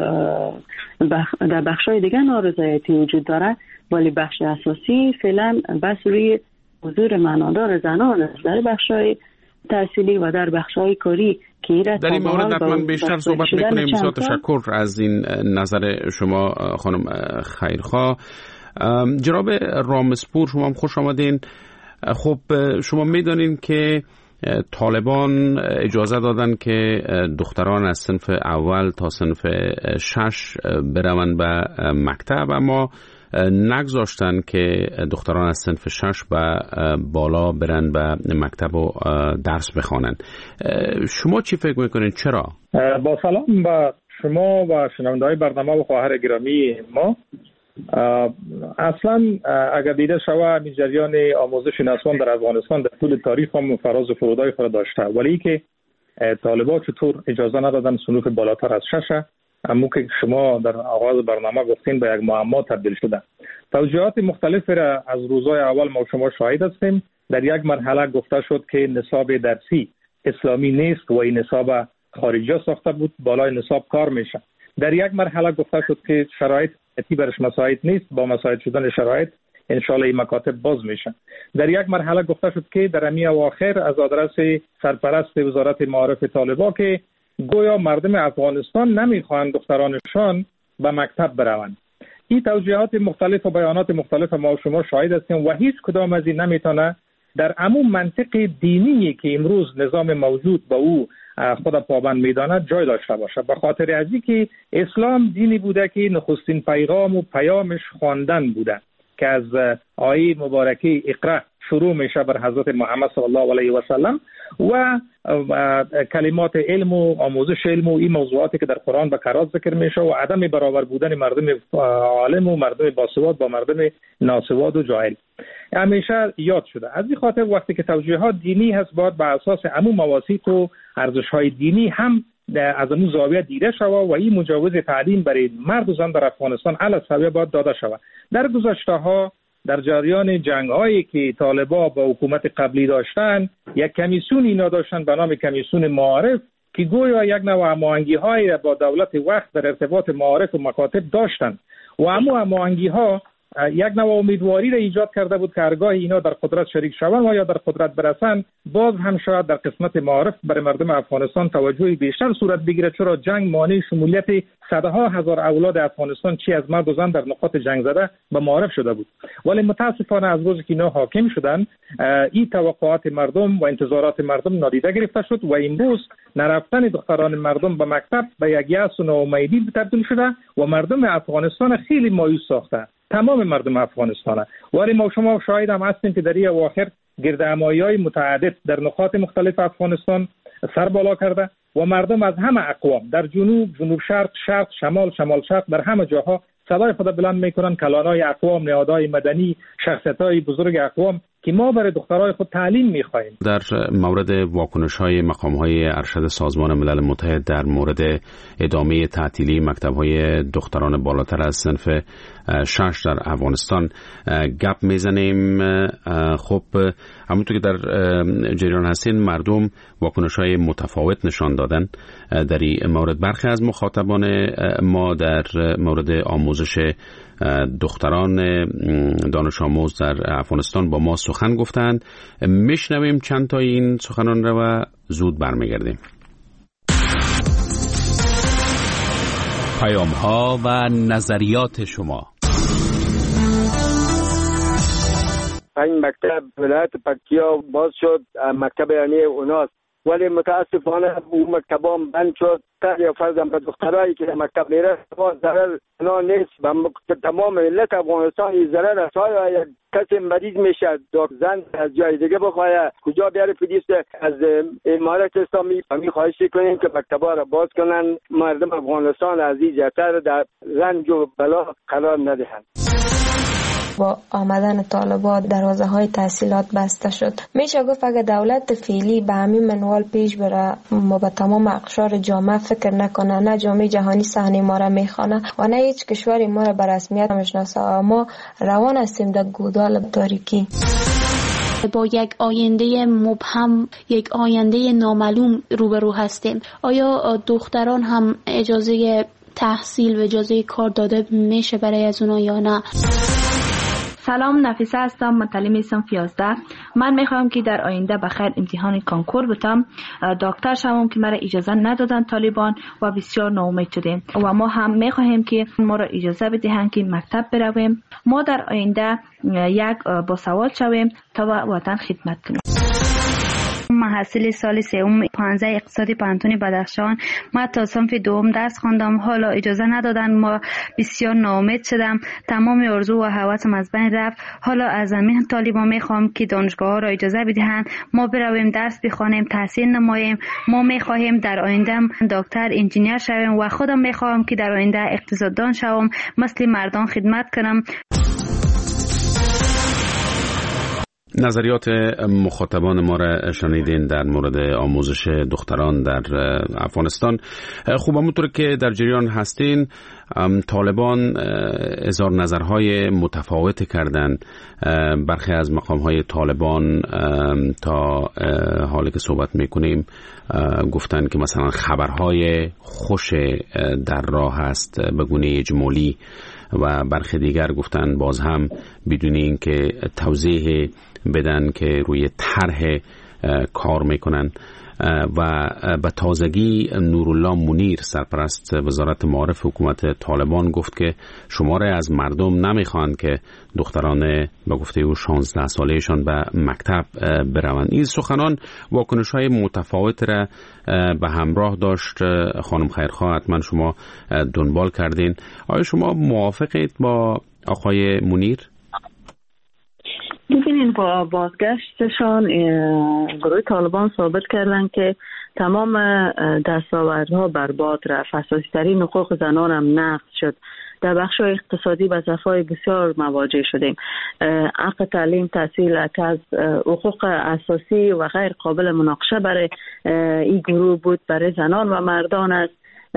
در بخشای دیگه نارضایتی وجود داره، ولی بخش اساسی فعلا بس روی حضور معنادار زنان است در بخشای تحصیلی و در بخشای کاری که در این مورد حتما بیشتر صحبت میکنیم. بسیار تشکر از این نظر شما خانم خیرخواه. جناب رامسپور، شما هم خوش آمدین. خب شما میدانین که طالبان اجازه دادن که دختران از صنف اول تا صنف 6 بروند به مکتب، اما نگذاشتن که دختران از صنف 6 به بالا برن به مکتب و درس بخوانن. شما چی فکر میکنین؟ چرا؟ با سلام به شما و شنونده‌های برنامه و خواهر گرامی ما. اصلا اگر دیده شوه می جریان آموزش نسوان در افغانستان در طول تاریخ هم فراز و فرودای خود داشته، ولی که طالبان چطور اجازه ندادن صنوف بالاتر از 6 همون که شما در آغاز برنامه گفتین به یک معما تبدیل شده. توجیهات مختلفی را از روزهای اول ما شما شاهد هستیم. در یک مرحله گفته شد که نصاب درسی اسلامی نیست و این نصاب خارجی ساخته بود، بالای نصاب کار میشه. در یک مرحله گفته شد که شرایط برش مساعد نیست، با مساعد شدن شرایط انشالله این مکاتب باز میشن. در یک مرحله گفته شد که در امی اواخر از آدرس سرپرست وزارت معارف طالبان که گویا مردم افغانستان نمیخواهند دخترانشان به مکتب بروند. این توجیهات مختلف و بیانات مختلف ما و شما شاهد هستیم و هیچ کدام از این نمیتونه در عموم منطق دینی که امروز نظام موجود با او خود پابند میداند جای داشته باشه. به خاطر از اینکه اسلام دینی بوده که نخستین پیغام و پیامش خواندن بوده که از آیه مبارکه اقرا شروع میشه بر حضرت محمد صلی الله علیه و سلم و کلمات علم و آموزش علم و این موضوعاتی که در قرآن به کراز ذکر میشه و عدم برابر بودن مردم عالم و مردم باسواد با مردم ناسواد و جاهل همیشه یاد شده. از این خاطر وقتی که توجیهات دینی هست باید به اساس عموم مواثیق و ارزش‌های دینی هم از اون زاویه دیده شود و این مجوز تعلیم برای مرد و زن در افغانستان علی سویه باید داده شود. در گذشته ها در جریان جنگ‌هایی که طالبان با حکومت قبلی داشتن یک کمیسیون اینا داشتن به نام کمیسیون معارف که گویا یک نوع هماهنگی‌های با دولت وقت در ارتباط معارف و مکاتب داشتن و هماهنگی‌ها یک نوع امیدواری را ایجاد کرده بود که هرگاه اینا در قدرت شریک شوند و یا در قدرت برسن باز هم شاید در قسمت معارف برای مردم افغانستان توجهی بیشتر صورت بگیره، چرا جنگ مانع شمولیت صدها هزار اولاد افغانستان چی از مرد و زن در نقاط جنگ زده به معارف شده بود. ولی متاسفانه از روزی که اینا حاکم شدن این توقعات مردم و انتظارات مردم نادیده گرفته شد و امروز نرفتن دختران مردم به مکتب به یک یأس و ناامیدی تبدیل شده و مردم افغانستان خیلی مایوس ساخته، تمام مردم افغانستان. ولی ما شما شاهد هم هستیم که در این اواخر گردهمایی‌های متعدد در نقاط مختلف افغانستان سر بالا کرده و مردم از همه اقوام در جنوب، جنوب شرق، شرق، شمال، شمال شرق در همه جاها صدای خود بلند میکنن کلانای اقوام، نهادهای مدنی، شخصیت‌های بزرگ اقوام که ما برای دخترای خود تعلیم می‌خوایم. در مورد واکنش‌های مقام‌های ارشد سازمان ملل متحد در مورد ادامه تعطیلی مکتب‌های دختران بالاتر از صنف 6 در افغانستان گپ میزنیم. خب همونطور که در جریان هستین مردم واکنش‌های متفاوت نشان دادن در این مورد. برخی از مخاطبان ما در مورد آموزش دختران دانش آموز در افغانستان با ما سخن گفتند. میشنویم چند تا این سخنان را و زود برمیگردیم. پیام ها و نظریات شما. این مکتب ولایت پکتیا باز شد، مکتب یعنی اوناست، ولی متاسفانه اون مکتبا بند شد. یا فرضاً به دخترایی که مکتب میره ضرر نه نیست، به تمام ملت افغانستان این ضرر است. یک کسی مریض میشه زن از جای دیگه بخواه کجا بیاره پلیس از امارت اسلامی همین خواهش کنیم که مکتبا را باز کنن، مردم افغانستان از این جهتر در رنج و بلا قرار ندهند. با آمدن طالبان دروازه های تحصیلات بسته شد. میشه گفت اگر دولت فعلی به همین منوال پیش بره ما به تمام اقشار جامعه فکر نکنه، نه جامعه جهانی صحنه ما را میخوانه و نه هیچ کشوری ما را به رسمیت میشناسه، ما روان هستیم در گودال تاریکی. با یک آینده مبهم، یک آینده نامعلوم روبرو هستیم. آیا دختران هم اجازه تحصیل و اجازه کار داده میشه برای از اونا یا نه؟ سلام، نفیسه هستم، متعلم صنف 11. من میخوام که در آینده بخیر امتحان کانکور بتم، دکتر شوم که مرا اجازه ندادن طالبان و بسیار ناامید شدیم و ما هم میخواهیم که ما را اجازه بدهند که مکتب برویم، ما در آینده یک باسواد شویم تا وطن خدمت کنیم. محصل سال سوم 15 اقتصادی پانتون بدخشان. ما تا صنف دوم درس خواندم. حالا اجازه ندادن. ما بسیار ناامید شدم. تمام آرزو و هوسم از بین رفت. حالا از زمین طالبان میخوام که دانشگاه ها را اجازه بدهند ما برویم درس بخوانیم، تحصیل نماییم. ما میخواهیم در آینده دکتر، انجینیر شویم و خودم میخوام که در آینده اقتصاددان شوم، مثل مردان خدمت کنم. نظریات مخاطبان ما را شنیدین در مورد آموزش دختران در افغانستان. خوب همونطور که در جریان هستین، طالبان اظهار نظرهای متفاوت کردن. برخی از مقامهای طالبان تا حالی که صحبت میکنیم گفتن که مثلا خبرهای خوش در راه است به گونه اجمالی، و برخی دیگر گفتن باز هم بدون این که توضیح بدن که روی طرح کار میکنن. و به تازگی نورالله منیر، سرپرست وزارت معارف حکومت طالبان، گفت که شماره از مردم نمیخوان که دختران به گفته او 16 سالهشان به مکتب بروند. این سخنان واکنش‌های متفاوت را به همراه داشت. خانم خیرخواه، حتما شما دنبال کردین. آیا شما موافقید با آقای منیر؟ ببینین، با بازگشتشان گروه طالبان ثابت کردن که تمام دستاوردها برباد رفت. اساسی ترین حقوق زنان هم نقض شد. در بخش اقتصادی به ضعف‌های بسیار مواجه شدیم. حق تعلیم، تحصیل از حقوق اساسی و غیر قابل مناقشه برای این گروه بود، برای زنان و مردان است.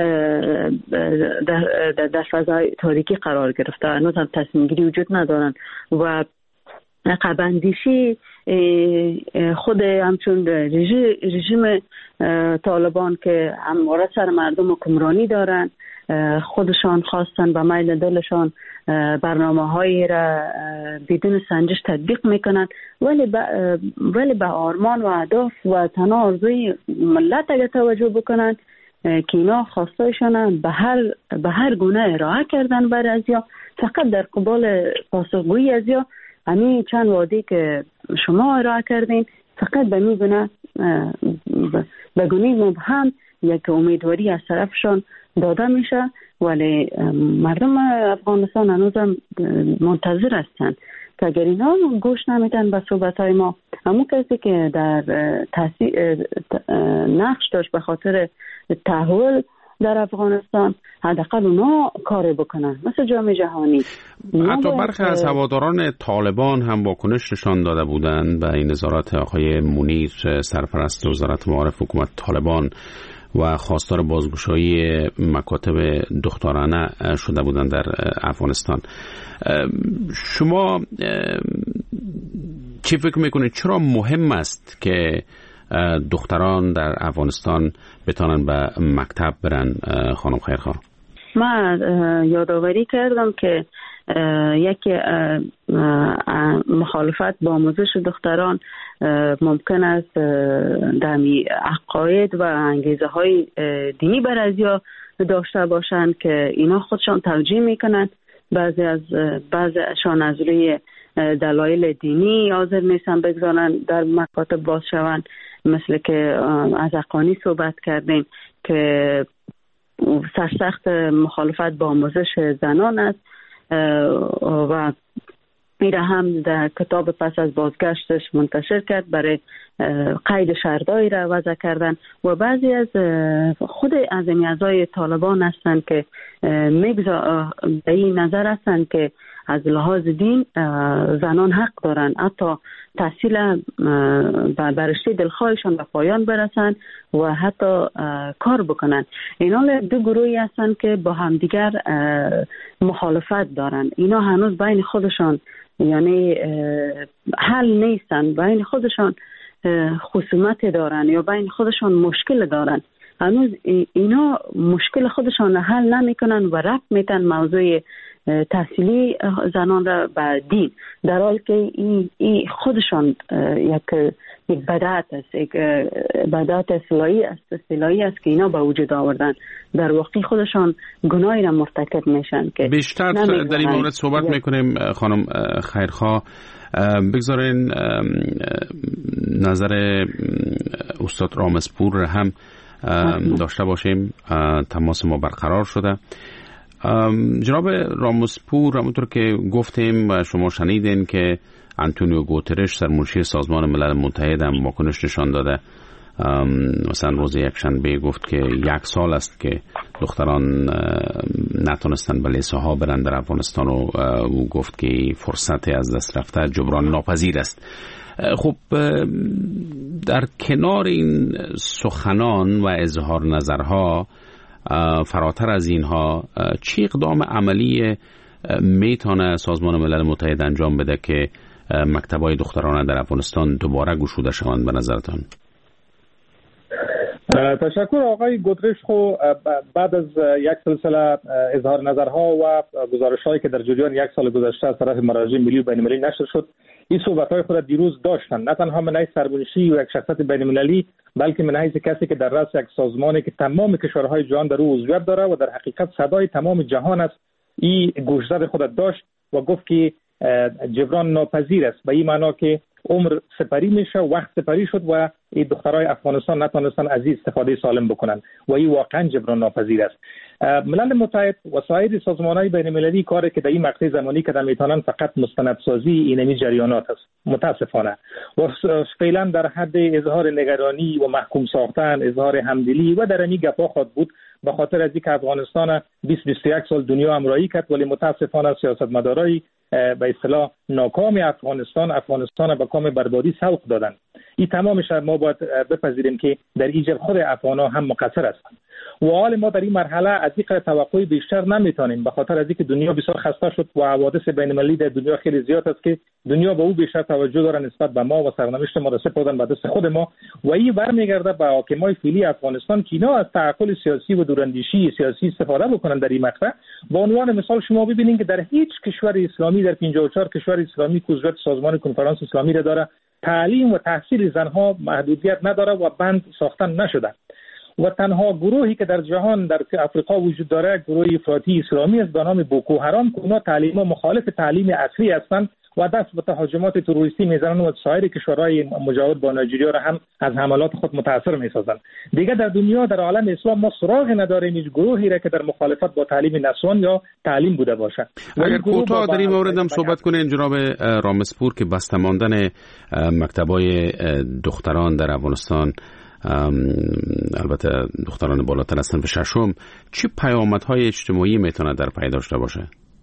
در فضای تاریکی قرار گرفته. هنوز هم تصمیم گیری وجود ندارن و عقب‌اندیشی خود همچون رژیم طالبان که همواره سر مردم حکمرانی دارن، خودشان خواستن به میل دلشان برنامه هایی را بدون سنجش تطبیق میکنن، ولی به آرمان و اهداف و تنها آرزوی ملت اگه توجه بکنن که اینا خواستایشان به هر گونه ارائه کردن برای ازیا، فقط در قبال پاسخگویی ازیا همین چند وعده که شما ارائه کردین فقط به میگونه به گونه مبهم یک امیدواری از طرفشان داده میشه، ولی مردم افغانستان هنوزم منتظر هستند که اگر اینا گوش نمیدن به صحبتهای ما، همون کسی که در نقش داشت به خاطر تحول در افغانستان، حداقل اونا کار بکنن مثل جامعه جهانی. حتی برخی از هواداران طالبان هم واکنش نشان داده بودند به این نظارت آقای منیر، سرپرست وزارت معارف حکومت طالبان، و خواستار بازگشایی مکاتب دخترانه شده بودند در افغانستان. شما چی فکر میکنید چرا مهم است که دختران در افغانستان بتانن به مکتب برن؟ خانم خیرخواه، من یادآوری کردم که یکی مخالفت با آموزش دختران ممکن است دمی عقاید و انگیزه های دینی بر ازیا داشته باشند که اینا خودشان توجیه میکنند. بعضیشان از روی دلایل دینی حاضر نیستن بگذارن در مکاتب باز شوند، مثل که از حقانی صحبت کردیم که سرسخت مخالفت با آموزش زنان است و میره هم در کتاب پس از بازگشتش منتشر کرد برای قید شرطایی را وضع کردن. و بعضی از خود از اعضای طالبان هستند که به این نظر هستند که از لحاظ دین زنان حق دارن حتی تحصیل بر رشته دلخواهشان به پایان برسن و حتی کار بکنن. اینا دو گروهی هستند که با همدیگر مخالفت دارن. اینا هنوز بین خودشان یعنی حل نیستن، بین خودشان خصومت دارن یا بین خودشان مشکل دارن. هنوز اینا مشکل خودشان حل نمیکنن و رفت میتن موضوع تحصیلی زنان را به دین، در حالی که این خودشان یک بدعت است، یک بدعت اصطلاحی است که اینا به وجود آوردن. در واقع خودشان گناهی را مرتکب میشن که بیشتر در این مورد صحبت میکنیم. خانم خیرخواه، بگذارین نظر استاد رامسپور هم داشته باشیم. تماس ما برقرار شده. جناب رامسپور، همونطور که گفتیم و شما شنیدین که آنتونیو گوترش سرمنشی سازمان ملل متحد هم واکنش نشان داده. مثلا روز یکشنبه گفت که 1 سال است که دختران نتونستن به لیسه ها برن در افغانستان و گفت که فرصت از دست رفته جبران ناپذیر است. خب در کنار این سخنان و اظهار نظرها، فراتر از اینها چه اقدام عملی میتونه سازمان ملل متحد انجام بده که مکتب‌های دختران در افغانستان دوباره گشوده شوند به نظرتان؟ تشکر. آقای گوترش خو بعد از یک سلسله اظهار نظرها و گزارش‌هایی که در جریان 1 سال گذشته از طرف مراجع ملی و بین‌المللی نشر شد، این صحبت‌های خود دیروز داشتن، نه تنها من حیث سرمنشی و یک شخصیت بین‌المللی، بلکه من حیث کسی که در رأس یک سازمانی که تمام کشورهای جهان در او عضویت داره و در حقیقت صدای تمام جهان است، این گوشزد خود داشت و گفت که جبران ناپذیر است، به این معنا که عمر سپری میشه، وقت سپری شد و این دخترای افغانستان نتونستن از این استفاده سالم بکنن و این واقعا جبران ناپذیر است. ملل متحد و سایر سازمان‌های بین‌المللی کاری که در این مقطع زمانی که میتونن فقط مستندسازی اینمی جریانات است، متاسفانه، و فعلا در حد اظهار نگرانی و محکوم ساختن، اظهار همدلی و در این گپا خود بود، به خاطر از اینکه افغانستان 20-21 سال دنیا همراهی کرد، ولی متاسفانه سیاستمدارای به اصطلاح ناکام افغانستان به کام بربادی سوق دادن. این تمامش ما باید بپذیریم که در ایجاد خود افغان‌ها هم مقصر هستند و حال ما در این مرحله از این قدر توقع بیشتر نمیتونیم، به خاطر از اینکه دنیا بسیار خسته شد و حوادث بین‌المللی در دنیا خیلی زیاد است که دنیا به او بیشتر توجه داره نسبت به ما و سرنوشت ما را سپردن به دست خود ما و این برمیگرده به حاکمای فعلی افغانستان که اینا از تعقل سیاسی و دوراندیشی سیاسی استفاده بکنن. در این مقطع به عنوان مثال شما ببینید که در هیچ کشور اسلامی، در 54 کشور اسلامی که عضویت سازمان کنفرانس اسلامی را داره، تعلیم و تحصیل زنها محدودیت نداره و بند ساختن نشده و تنها گروهی که در جهان در افریقا وجود داره گروه افراطی اسلامی است به نام بوکو حرام که اونا تعلیم مخالف تعلیم اصلی هستند و دست به تهاجمات تروریستی میزنن و سایر کشورهای مجاور با نایجریا را هم از حملات خود متاثر میسازن. دیگه در دنیا در عالم اسلام ما سراغی نداریم هیچ گروهی را که در مخالفت با تعلیم نسوان یا تعلیم بوده باشه. اگر کوتاه در این مورد هم صحبت کنین جناب رامسپور که بسته ماندن مکتبای دختران در افغانستان، البته دختران بالاتر از صنف ششم، چه پیامدهای اجتماعی میتونه در پی داشته باشه؟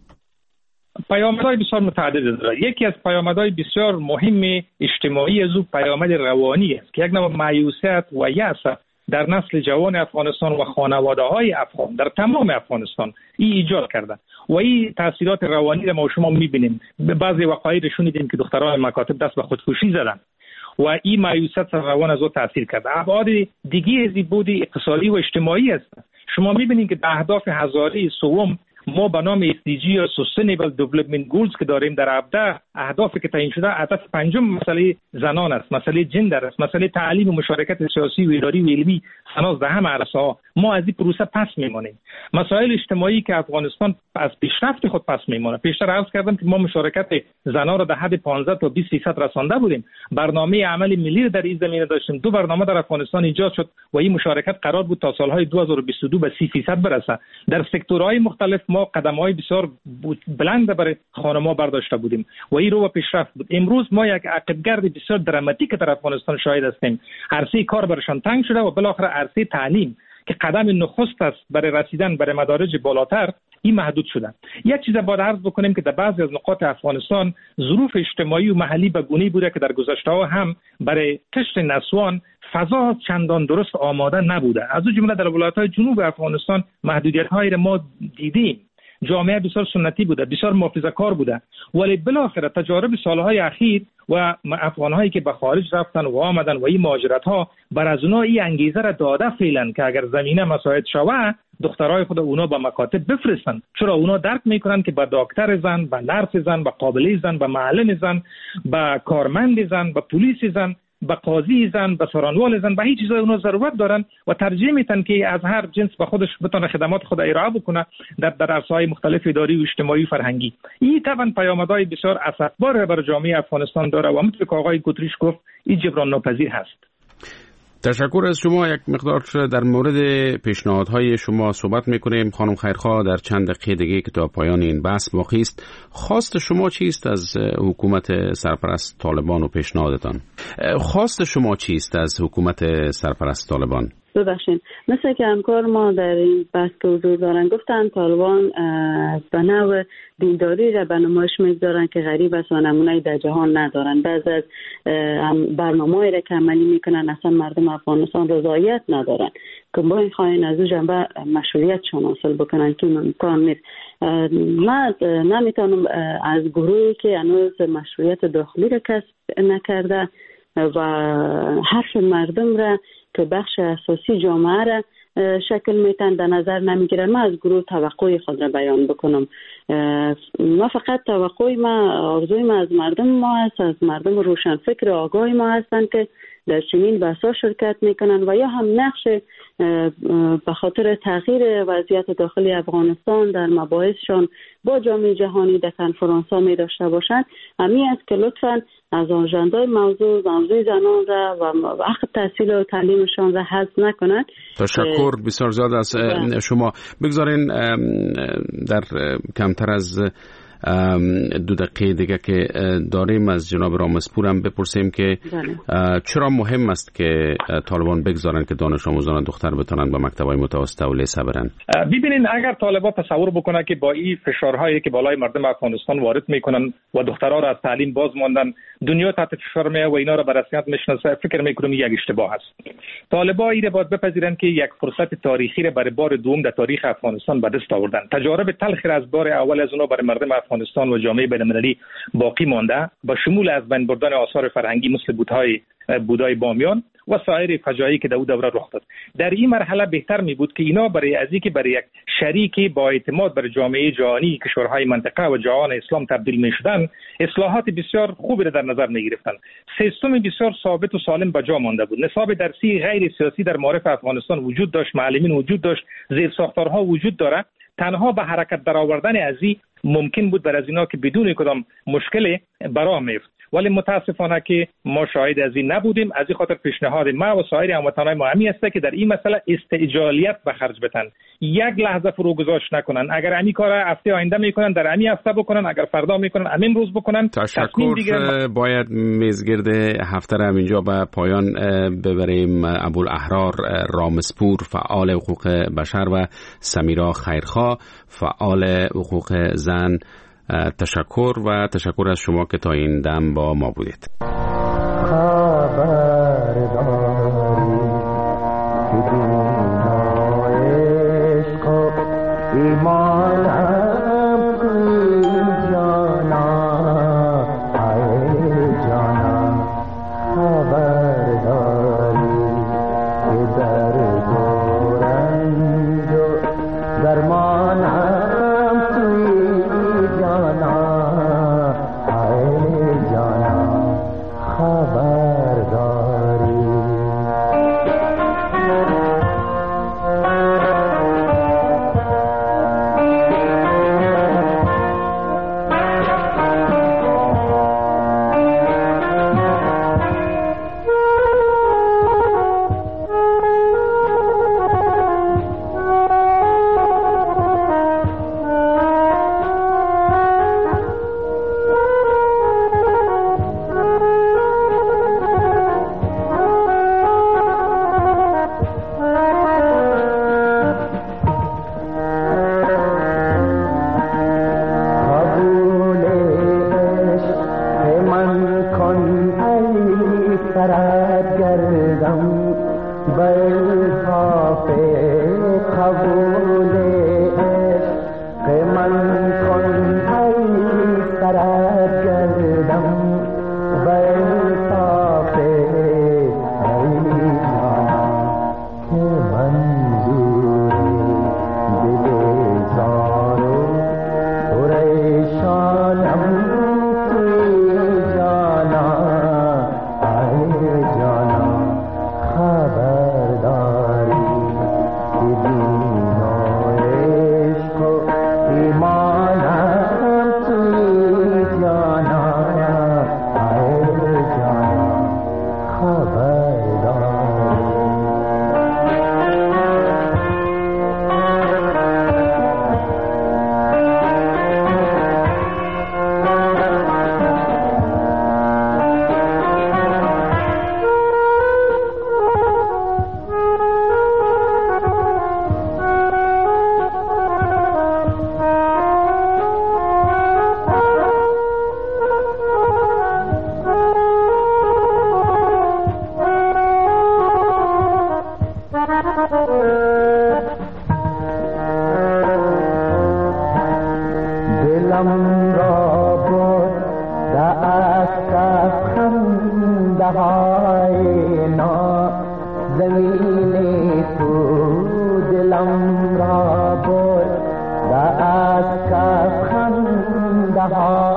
پیامدهای بسیار متعدد داره. یکی از پیامدهای بسیار مهم اجتماعی از او پیامد روانی است که یک نوع مایوسیت و یأس در نسل جوان افغانستان و خانواده‌های افغان در تمام افغانستان این ایجاد کرده و این تاثیرات روانی را ما شما می‌بینیم. بعضی وقایع شنیدیم که دختران مکاتب دست به خودکشی زدن و این مایوسیت روان از او تاثیر کرده. ابعاد دیگه از بود اقتصادی و اجتماعی است. شما می‌بینید که در اهداف هزاره سوم ما به نام SDG یا Sustainable Development Goals که داریم در 17 اهدافی که تعیین شده، هدف پنجم مسئله زنان است، مسئله جندر است، مسئله تعلیم و مشارکت سیاسی و اداری و علمی سناز در همه عرصه‌ها. ما از این پروسه پس میمانیم. مسائل اجتماعی که افغانستان از پیشرفت خود پس میمانه. پیشتر عرض کردم که ما مشارکت زنان را در حد 15 تا 20% رسانده بودیم. برنامه عمل ملی در این زمینه داشتیم. 2 برنامه در افغانستان ایجاد شد و این مشارکت قرار بود تا سالهای 2022 به 30% برسه. در سکتورهای مختلف ما قدم‌های بسیار بلند برای خانم‌ها برداشته بودیم و این رو به پیشرفت بود. امروز ما یک عقب‌گرد بسیار دراماتیک در افغانستان شاهد هستیم. عرصه کار برشان تنگ شده و بالاخره عرصه تعلیم که قدم نخست است برای رسیدن برای مدارج بالاتر، این محدود شده. یک چیز باید عرض بکنیم که در بعضی از نقاط افغانستان ظروف اجتماعی و محلی به گونه‌ای بوده که در گذشته‌ها هم برای کشت نسوان فضا چندان درست آماده نبوده. از اون جمله در ولایت‌های جنوب افغانستان محدودیت‌هایی را ما دیدیم. جامعه بسیار سنتی بوده، بسیار محافظه‌کار بوده، ولی بالاخره تجارب سالهای اخیر و افغان‌هایی که به خارج رفتن و آمدن و این مهاجرت‌ها بر از اونها این انگیزه را داده فعلا که اگر زمینه مساعد شود دخترای خود اونا به مکاتب بفرستن، چرا اونا درک میکنن که به دکتر زن، به نرس زن، به قابله زن، به معلم زن، به کارمند زن، به پلیس زن، به قاضی زن، به سرانوال زن، به هیچ چیزای اونا ضرورت دارن و ترجیح میتن که از هر جنس به خودش بتونه خدمات خود ارائه بکنه در عرصه‌های مختلف اداری و اجتماعی و فرهنگی. این طبعا پیامدهای بسیار اسفبار برای جامعه افغانستان داره و همونطور که آقای گوتریش گفت این جبران ناپذیر هست. تشکر از شما. یک مقدار در مورد پیشنهادهای شما صحبت میکنیم. خانم خیرخواه در چند دقیقه دیگه که تا پایان این بحث باقی است، خواست شما چیست از حکومت سرپرست طالبان و پیشنهادتان؟ خواست شما چیست از حکومت سرپرست طالبان؟ ببخشید، مثل که همکار ما در این بحث که حضور دارن گفتن، طالبان به نوع دینداری را به نمایش میگذارن که غریب است و نمونه در جهان ندارن. بعض از برنامه‌ای را که عملی میکنن اصلا مردم افغانستان رضایت ندارن که با این خواهین از او جنبه مشروعیتشان حاصل بکنن که امکان نیست. من نمیتونم از گروهی که هنوز مشروعیت داخلی را کسب نکرده و حرف مردم را که بخش اساسی جامعه را شکل میتن در نظر نمیگیرن، من از گروه توقعی خود را بیان بکنم. ما فقط توقعی ما، آرزوی ما از مردم ما هست، از مردم روشنفکر آگاهی ما هستند که در چنین بحث‌ها شرکت میکنن و یا هم نقش به خاطر تغییر وضعیت داخلی افغانستان در مباحثشان با جامعه جهانی در کنفرانس‌ها می داشته باشند. همین است که لطفاً از آژاندای موضوع زنان را و حق تحصیل و تعلیمشان را حذف نکنند. تشکر بسیار زیاد از شما. بگذارین در کمتر از 2 دقیقه دیگه که داریم از جناب رامسپور هم بپرسیم که چرا مهم است که طالبان بگذارن که دانش آموزان دختر بتونن به مکتب‌های متوسطه و لیسه برن؟ ببینین، اگر طالبان تصور بکنن که با این فشارهایی که بالای مردم افغانستان وارد میکنن و دخترها را از تعلیم باز ماندن، دنیا تحت فشار میه و اینا را به رسمیت میشناسه، فکر میکنم یک اشتباه است. طالبان این باید بپذیرن که یک فرصت تاریخی را برای بار دوم در تاریخ افغانستان به دست آوردن. تجارب تلخی از بار اول از اونها برای مردم افغانستان و جامعه بین‌المللی باقی مانده، با شمول از بین بردن آثار فرهنگی مثل بودای بامیان و سایر فجایعی که در اون دوره رخ داد. در این مرحله بهتر می بود که اینا برای یک شریکی با اعتماد بر جامعه جهانی، کشورهای منطقه و جهان اسلام تبدیل می شدن، اصلاحات بسیار خوبی را در نظر می گرفتن. سیستم بسیار ثابت و سالم به جا مانده بود. نصاب درسی غیر سیاسی در معارف افغانستان وجود داشت، معلمین وجود داشت، زیرساختارها وجود داره. تنها به حرکت درآوردن ازی ممکن بود بر از اینا که بدون کدام مشکل براه میفت. ولی متاسفانه که ما شاهد از این نبودیم. از این خاطر پیشنهاد ما و سایر هموطنان ما همی است که در این مسئله استعجالیت به خرج بدن، یک لحظه فروگذاشت نکنن. اگر همین کار هفته آینده میکنن در همین هفته بکنن، اگر فردا میکنن همین روز بکنن. تشکر. باید میزگرد هفته را اینجا به پایان ببریم. ابوالاحرار رامسپور فعال حقوق بشر و سمیرا خیرخواه فعال حقوق زن، تشکر و تشکر از شما که تا این دم با ما بودید. خبردار های نا زمین تو دلم را برد و از کف خنده ها